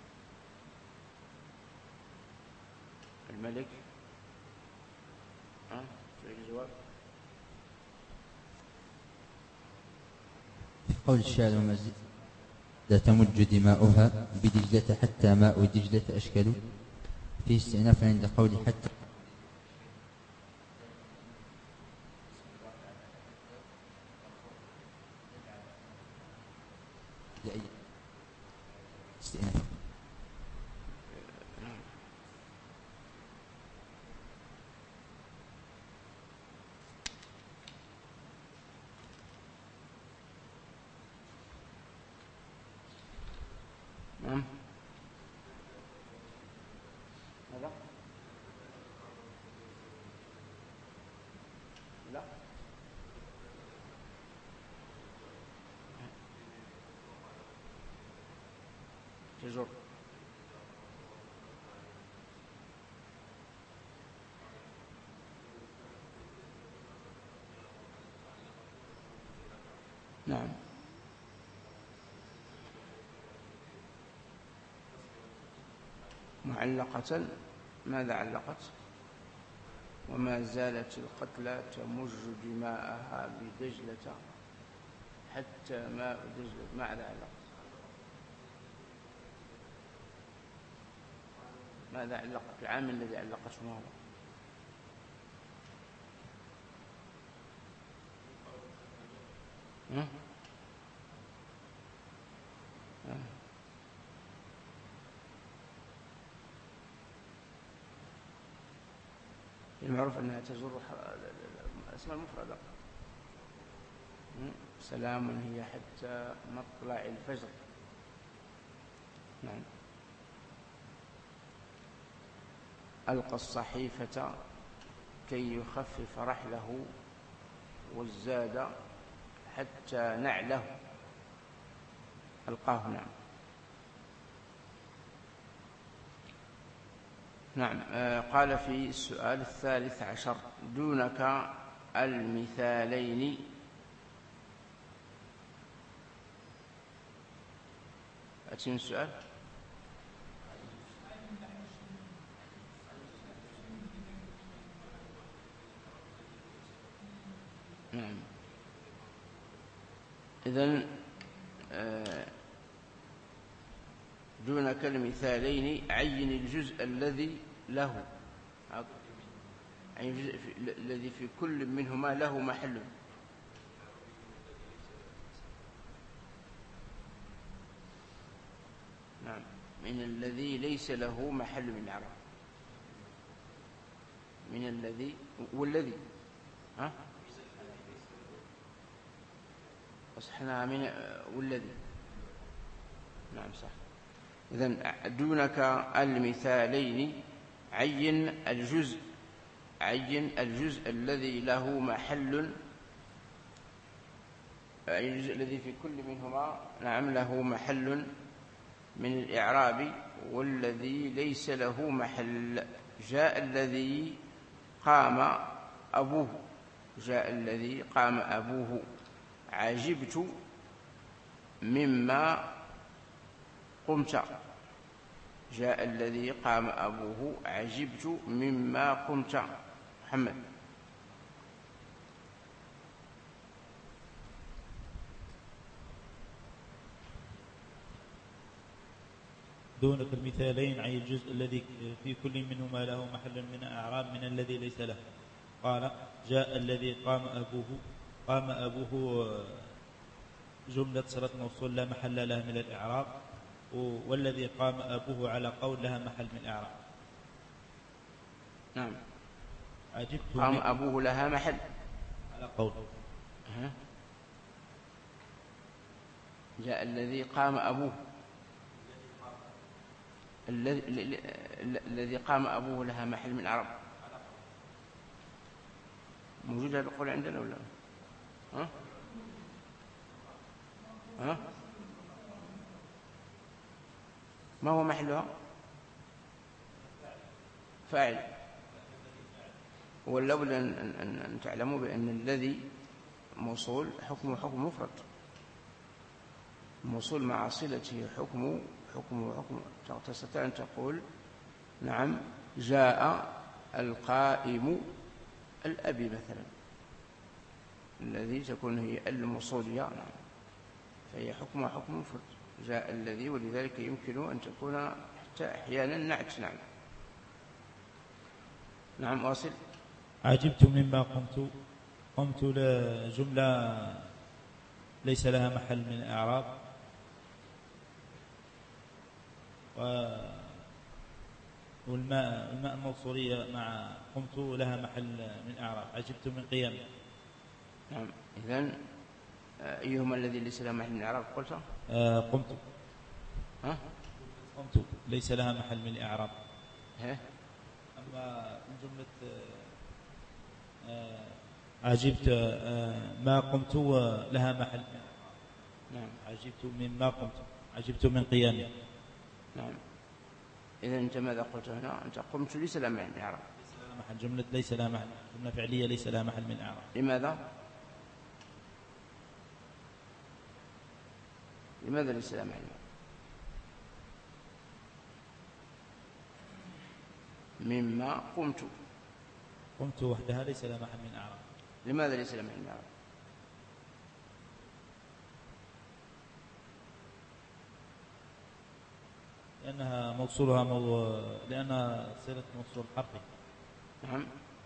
الملك الجواب. قول الشاعر ومزيد لا تمج دماؤها بدجلة حتى ماء دجلة أشكل، في استئناف عند قول حتى استئناف. هذا لا تجر. نعم. معلقة. ماذا علقت؟ وما زالت القتلى تمج دماءها بدجلة حتى ماء دجلة. ماذا علقت؟ ماذا علقت؟ العامل الذي علقته ما هو؟ المعروف أنها تجر اسم المفردة. سلام هي حتى مطلع الفجر. نعم. ألقى الصحيفة كي يخفف رحله والزاد حتى نعله. ألقاه. نعم. نعم. قال في السؤال 13 دونك المثالين. أتم السؤال. نعم. إذن دونك المثالين عين الجزء الذي له، عين الجزء الذي في كل منهما له محل. نعم. من الذي ليس له محل من الإعراب. من الذي والذي وصحنا من والذي. نعم صح. إذن دونك المثالين عين الجزء الذي له محل، الجزء الذي في كل منهما نعم له محل من الإعراب، والذي ليس له محل. جاء الذي قام أبوه. جاء الذي قام أبوه. عجبت مما قمت. جاء الذي قام أبوه. عجبت مما قمت. محمد. دون المثالين عن الجزء الذي في كل منهما له محل من الإعراب من الذي ليس له. قال جاء الذي قام أبوه جملة صلة موصول لا محل لها من الإعراب، والذي قام أبوه على قول لها محل من الإعراب. نعم. قام أبوه لها محل على قول. جاء الذي قام أبوه، الذي قام أبوه لها محل من الإعراب. موجود هذا القول عندنا ولا ها؟ ما هو محلها؟ فاعل. ولابد أن تعلموا بأن الذي موصول حكمه حكم مفرد، موصول مع صلته حكمه تستطيع أن تقول نعم جاء القائم الأبي مثلا، الذي تكون هي الموصولية، نعم، فهي حكمها حكم مفرد. جاء الذي، ولذلك يمكن أن تكون حتى أحيانا نعت. نعم. نعم واصل. عجبت مما قمت لجملة ليس لها محل من الإعراب، والماء الموصولية مع قمت لها محل من الإعراب. عجبت من قيامه. نعم. إذن أيهما الذي ليس لها محل من الإعراب قلت؟ قمت. قمت ليس لها محل من الإعراب. أما من جملة عجبت ما قمت لها محل. نعم. عجبت مما قمت، عجبت من قيامه. نعم. إذن أنت ماذا قلت هنا؟ أنت قمت ليس لها محل من الإعراب. ليس لها محل، جملة ليس لها محل، جملة فعلية ليس لها محل من الإعراب. لماذا ليس لها محل؟ مما قمت وحدها ليس لها محل من الإعراب. لماذا ليس لها محل من الإعراب؟ لأنها موصولها لأنها صلة موصول حرفي. نعم.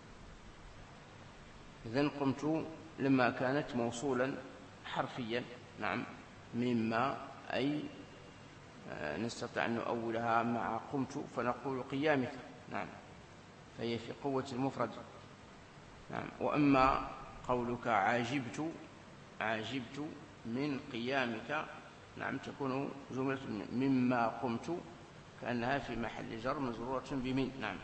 إذن قمت لما كانت موصولا حرفيا. نعم. مما أي نستطيع أن نؤولها مع قمت فنقول قيامك. نعم. فهي في قوة المفرد. نعم. وأما قولك عاجبت من قيامك، نعم، تكون جملة مما قمت كأنها في محل جر مجرورة بمن. نعم.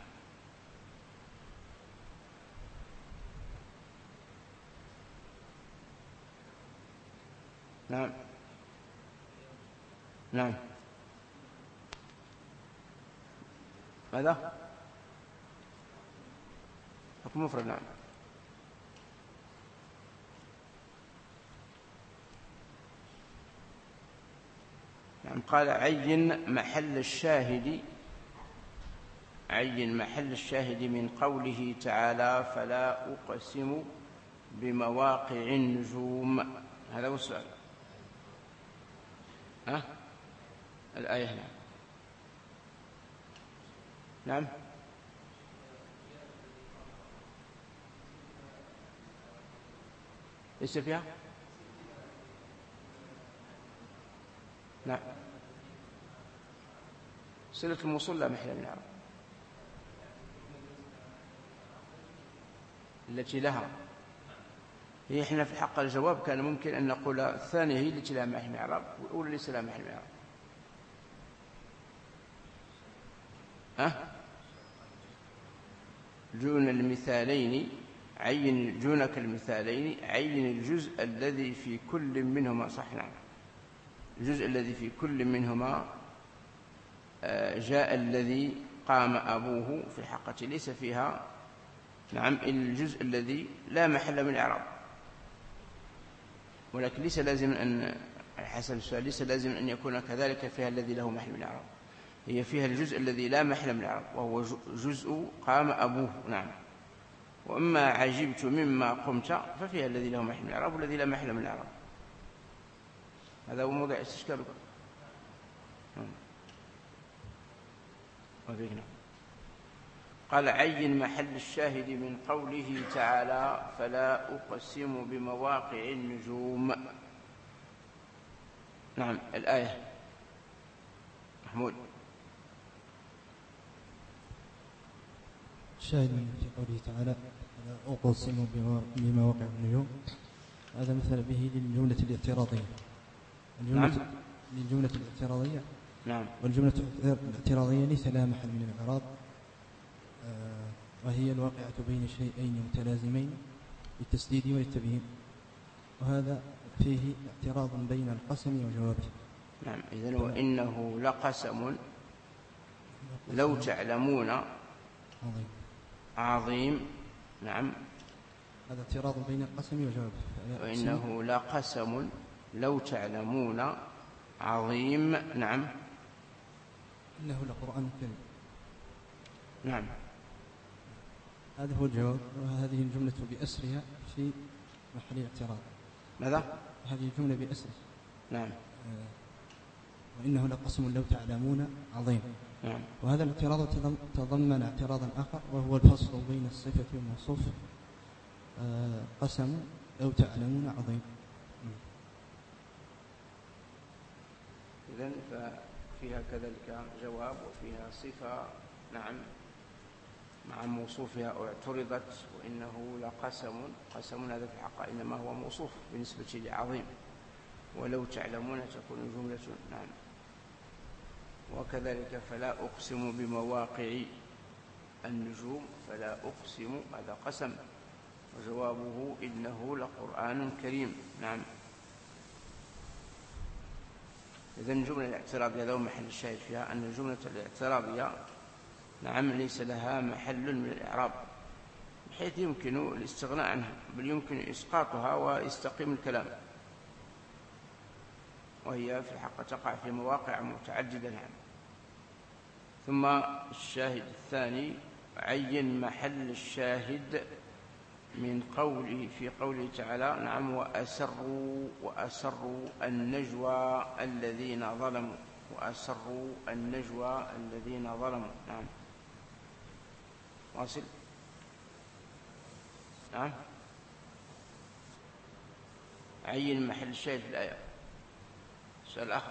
نعم. نعم. ماذا؟ حكم مفرد. نعم. نعم. قال عين محل الشاهد من قوله تعالى فلا أقسم بمواقع النجوم. هذا هو السؤال. الآية هنا. نعم. ليس فيها. نعم. صلة الموصول لا محل من الإعراب التي لها. هي احنا في حق الجواب كان ممكن أن نقول الثانية هي التي لها محل من الإعراب والأولى ليس لها محل من الإعراب. دون المثالين دونك المثالين عين الجزء الذي في كل منهما. صح. نعم. الجزء الذي في كل منهما. جاء الذي قام أبوه في الحقة ليس فيها. نعم. الجزء الذي لا محل من الإعراب، ولكن ليس لازم أن حسب السؤال ليس لازم أن يكون كذلك فيها الذي له محل من الإعراب. هي فيها الجزء الذي لا محل من الإعراب وهو جزء قام أبوه. نعم. وأما عجبت مما قمت ففيها الذي له محل من الإعراب والذي لا محل من الإعراب. هذا هو موضع استشكالك. قال عين محل الشاهد من قوله تعالى فلا أقسم بمواقع النجوم. نعم الآية محمود. الشاهد في قوله تعالى فلا أقسم بمواقع النجوم، هذا مثل به للجملة الاعتراضية. للجملة الاعتراضية. نعم. والجملة الاعتراضية ليس لها محل من الإعراب، وهي الواقعة بين شيئين متلازمين للتسديد والتبيين، وهذا فيه اعتراض بين القسم وجوابه. نعم. إذن وإنه لقسم لو تعلمون عظيم. نعم. هذا اعتراض بين القسم وجوابه. وإنه لقسم لو تعلمون عظيم. نعم. إنه لقرآن كريم. نعم. هذا هو الجواب، وهذه الجملة بأسرها في محل اعتراض. ماذا؟ هذه الجملة بأسرها. نعم. وإنه لقسم لو تعلمون عظيم. نعم. وهذا الاعتراض تضمن اعتراضا آخر، وهو الفصل بين الصفة والموصوف. قسم لو تعلمون عظيم. إذن ففيها كذلك جواب وفيها صفة. نعم. مع موصوفها اعترضت وإنه لقسم. قسم هذا في الحق إنما هو موصوف بالنسبة لعظيم، ولو تعلمون تكون جملة. نعم. وكذلك فلا أقسم بمواقع النجوم، فلا أقسم هذا قسم، وجوابه إنه لقرآن كريم. نعم. إذن الجملة الاعتراضية ذو محل الشاهد فيها أن الجملة الاعتراضية نعم ليس لها محل من الإعراب بحيث يمكن الاستغناء عنها، بل يمكن إسقاطها ويستقيم الكلام، وهي في الحق تقع في مواقع متعددة. نعم. ثم الشاهد الثاني عين محل الشاهد من قوله في قوله تعالى نعم وأسروا النجوى الذين ظلموا. وأسروا النجوى الذين ظلموا. نعم. واصل. نعم. عين محل الشاهد في الآية. سؤال آخر.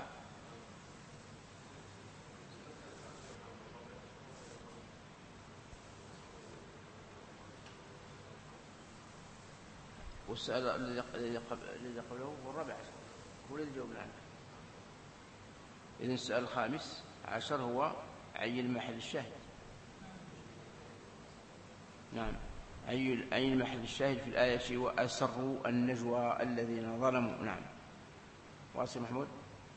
والسؤال الذي قبله هو الرابع عشر، هو الذي جاوبنا عنه. إذن السؤال الخامس عشر هو عين محل الشاهد. نعم. عين محل الشاهد في الآية وأسروا النجوى الذين ظلموا. نعم. واصل محمود.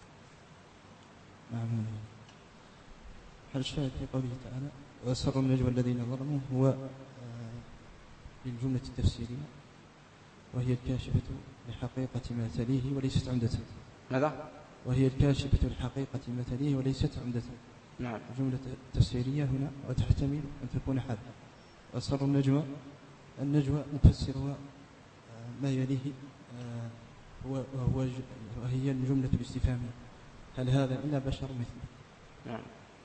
نعم. محل الشاهد في قوله تعالى وأسروا النجوى الذين ظلموا هو للجملة التفسيرية، وهي الكاشفة لحقيقة ما تليه وليست عمدة. ماذا؟ وهي الكاشفة لحقيقة ما تليه وليست عمدة. نعم. الجملة التفسيرية هنا وتحتمل أن تكون حال. وأسروا النجوى مفسرها ما يليه، وهي الجملة الاستفهامية هل هذا إلا بشر مثله. نعم.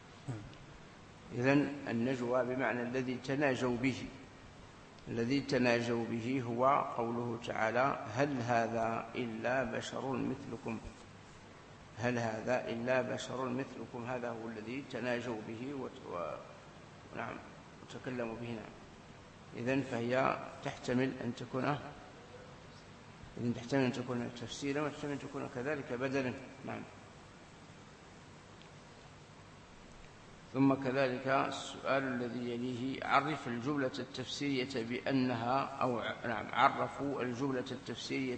إذن النجوى بمعنى الذي تناجوا به هو قوله تعالى هل هذا إلا بشر مثلكم. هل هذا إلا بشر مثلكم، هذا هو الذي تناجوا به نعم وتكلموا به. نعم. إذن فهي تحتمل أن تكون تفسيرا، وتحتمل أن تكون كذلك بدلا. نعم. ثم كذلك السؤال الذي يليه عرف الجملة التفسيرية بأنها عرفوا الجملة التفسيرية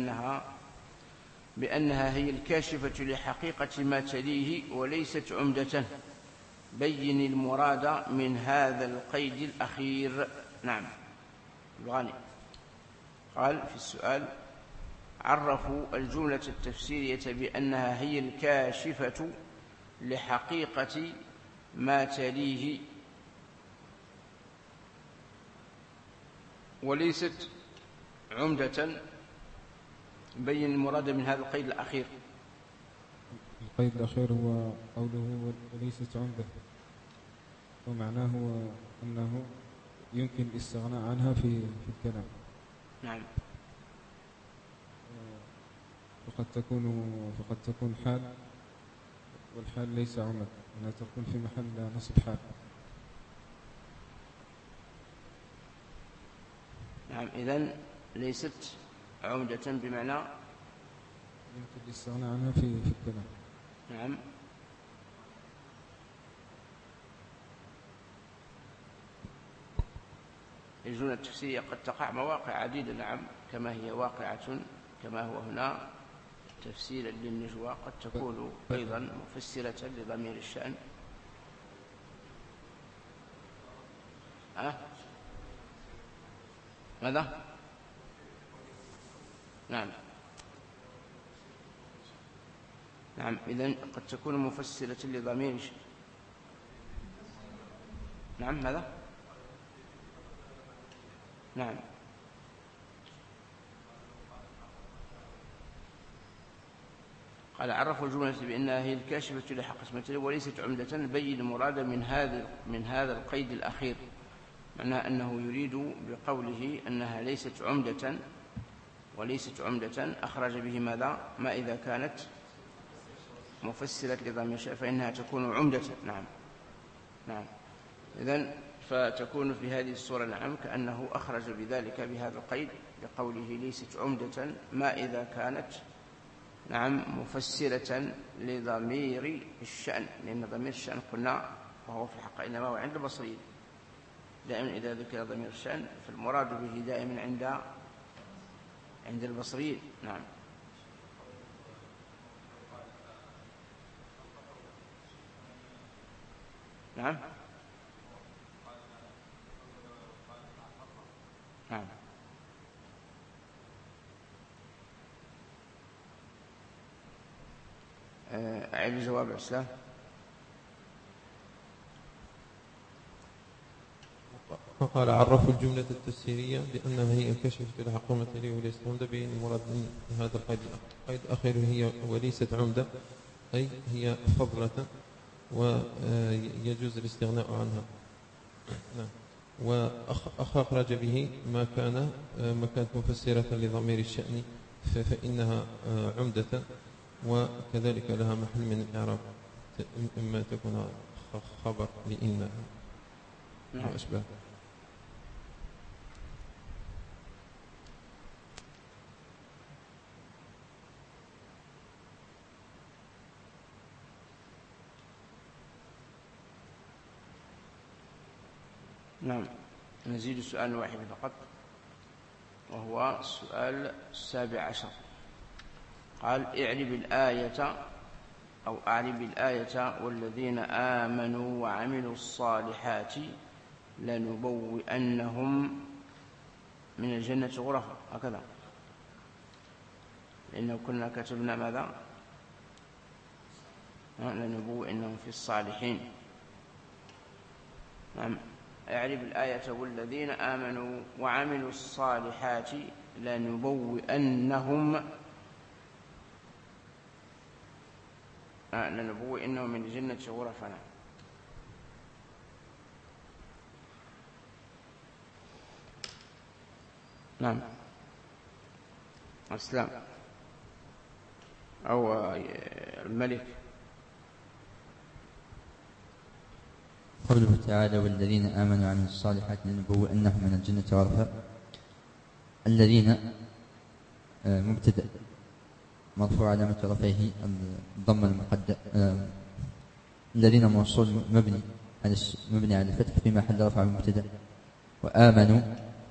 بأنها هي الكاشفة لحقيقة ما تليه وليست عمدة. بين المراد من هذا القيد الأخير. نعم. الغاني قال في السؤال عرفوا الجملة التفسيرية بأنها هي الكاشفة لحقيقة ما تليه وليست عمدة. بين المراد من هذا القيد الأخير. القيد الأخير هو قوله وليست عمدة. ومعناه أنه يمكن الاستغناء عنها في الكلام. نعم. فقد تكون حال، والحال ليس عمد، أنها تكون في محل نصب حال. نعم. إذن ليست عمدة بمعنى يمكن الاستغناء عنها في الكلام. نعم. الجملة التفسيرية قد تقع مواقع عديدة، نعم، كما هي واقعة كما هو هنا تفسيرا للنجوى، قد تكون أيضا مفسرة لضمير الشأن. ماذا؟ نعم. نعم. إذن قد تكون مفسرة لضمير الشأن. نعم. ماذا؟ نعم. قال عرفوا الجملة بأنها هي الكاشفة لحق اسمته وليست عمدة، بين المراد من هذا القيد الأخير، معناه أنه يريد بقوله أنها ليست عمدة أخرج به ماذا؟ ما إذا كانت مفسرة لضمير الشأن فإنها تكون عمدة. نعم. نعم. إذن فتكون في هذه الصورة نعم كأنه أخرج بذلك بهذا القيد بقوله ليست عمدة ما إذا كانت نعم مفسرة لضمير الشأن، لأن ضمير الشأن قلنا وهو في الحق إنما هو عند البصريين، دائما إذا ذكر ضمير الشأن فالمراد به دائما عند البصريين. نعم. نعم. نعم. أعيد جواب الإسلام. وقال عرفوا الجملة التفسيرية بأنها هي الكشف في الحق المثلي والاستعمد به المراد من هذا القيد الأخير هي وليست عمدة، أي هي فضلة ويجوز الاستغناء عنها. نعم. وأخرج به ما كانت مفسرة لضمير الشأن فإنها عمدة، وكذلك لها محل من الإعراب، إما تكون خبر لإن وأشباه. نعم. نزيد سؤال واحد فقط وهو السؤال 17. قال أعرب الآية والذين آمنوا وعملوا الصالحات لنبوئنهم من الجنة غرفا، هكذا، لأنه كنا كتبنا ماذا؟ لنبوئنهم في الصالحين. نعم. أعرب الآية والذين آمنوا وعملوا الصالحات لنبوئنهم من الجنة غرفا. نعم. الإسلام أو الملك. قوله تعالى والذين آمنوا وعملوا الصالحات لنبوئنهم من الجنة غرفا. الذين مبتدأ مرفوع علامة رفعه الضم المقدر. الذين موصول مبني على الفتح في محل رفع المبتدأ. وآمنوا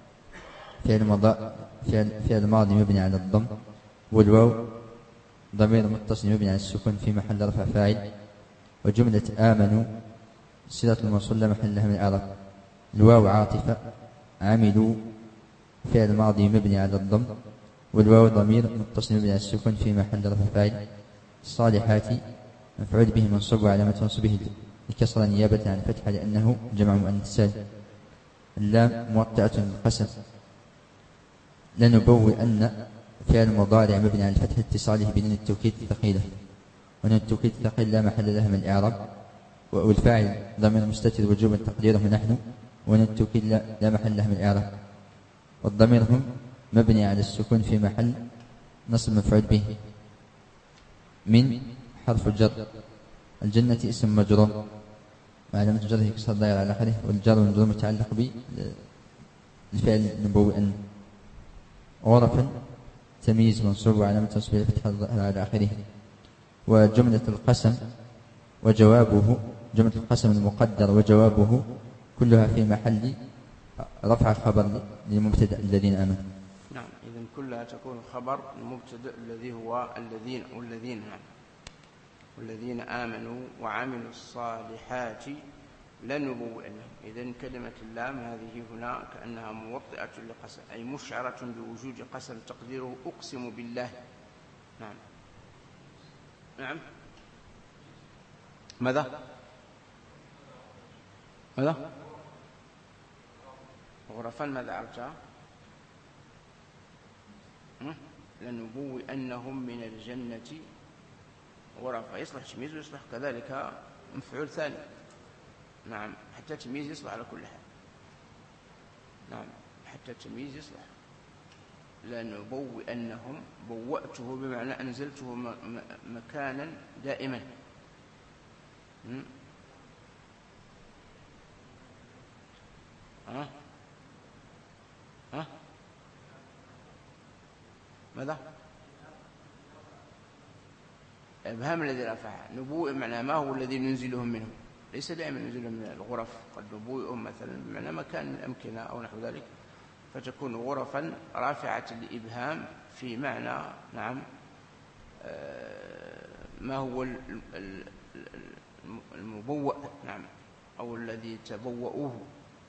فعل ماضي مبني على الضم، والواو ضمير متصل مبني على السكون في محل رفع فاعل. وجملة آمنوا صلة الموصول لا محل لها من الإعراب. الواو عاطفة. عملوا فعل ماضي مبني على الضم، والواو ضمير متصل مبني على السكون في محل رفع فاعل. الصالحات مفعول به منصوب وعلامة منصوبه الكسرة نيابة عن الفتحة لأنه جمع مؤنث سالم. اللام موطئة للقسم. لنبوئن فعل مضارع مبني على الفتح اتصاله بنون التوكيد الثقيلة، ونون التوكيد الثقيل لا محل لها من الإعراب والفاعل ضمير مستتر وجوبا تقديره نحن، ونتوكيد لا محل له من الإعراب. والضمير هم مبني على السكون في محل نصب مفعول به. من حرف الجر، الجنة اسم مجرور وعلامة جره كسر الضير على آخره، والجر والمجرور متعلق بالفعل النبوي أن. غرفا تمييز منصوب وعلامة تصبيح فتح الظاهر على آخره. وجملة القسم وجوابه، جملة القسم المقدر وجوابه كلها في محل رفع خبر للمبتدأ الذين آمنوا. نعم، إذن كلها تكون خبر المبتدأ الذي هو الذين نعم، والذين آمنوا وعملوا الصالحات لنبوئنهم. إذن كلمة اللام هذه هنا كأنها موطئة لقسم، أي مشعرة بوجود قسم تقديره أقسم بالله. نعم نعم. ماذا؟ غرفا ماذا عرفتها؟ لنبوئنهم من الجنة غرفا، يصلح تمييز ويصلح كذلك مفعول ثاني. نعم، حتى التمييز يصلح على كل حال. نعم، حتى التمييز يصلح. لنبوئنهم، بوأته بمعنى أنزلته مكانا دائما. ماذا؟ الإبهام الذي رفعها. نبوء معنى ما هو الذي ننزلهم منه، ليس دائما ننزلهم من الغرف، قد نبوئهم مثلا بمعنى مكان من الأمكنة أو نحو ذلك، فتكون غرفا رافعة الإبهام في معنى نعم ما هو المبوأ، نعم، أو الذي تبوؤوه.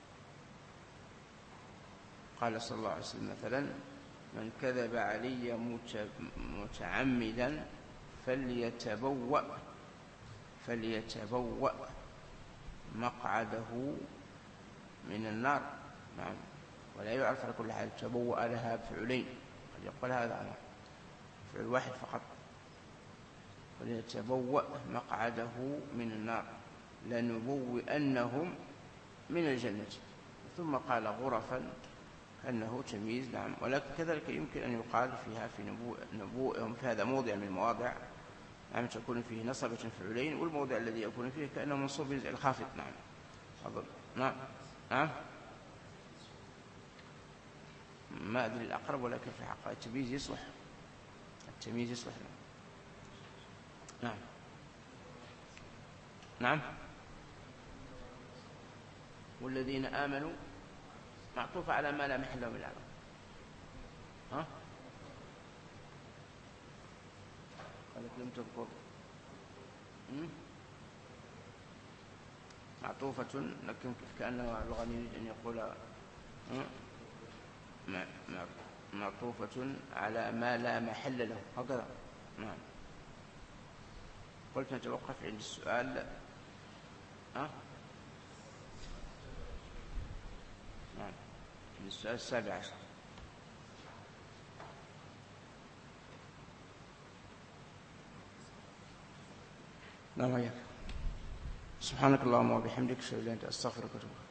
قال صلى الله عليه وسلم مثلا: من كذب علي متعمدا فليتبوأ مقعده من النار. نعم، ولا يعرف على كل حال. تبوأ لها فعلين، قد يقول هذا فعل واحد فقط. فليتبوأ مقعده من النار لنبوئنهم من الجنة. ثم قال غرفا أنه تمييز. نعم، ولكن كذلك يمكن أن يقال فيها في نبوئهم في هذا موضع من المواضع، نعم، تكون فيه نصبة فعلين، والموضع الذي يكون فيه كأنه منصوب بنزع الخافض. نعم أظن. نعم نعم، ما أدري الأقرب، ولكن في حق التمييز يصلح. التمييز يصلح. نعم نعم. والذين آمنوا معطوف على ما لا محل له من الإعراب. قالت لم تذكر. معطوفة، لكن كأنه الغني يريد أن يقول معطوفة على ما لا محل له هكذا. نعم. قلت نتوقف عند السؤال. نعم، السؤال 17. نعم. سبحانك اللهم وبحمدك، أشهد أن لا إله إلا أنت، أستغفرك وأتوب إليك.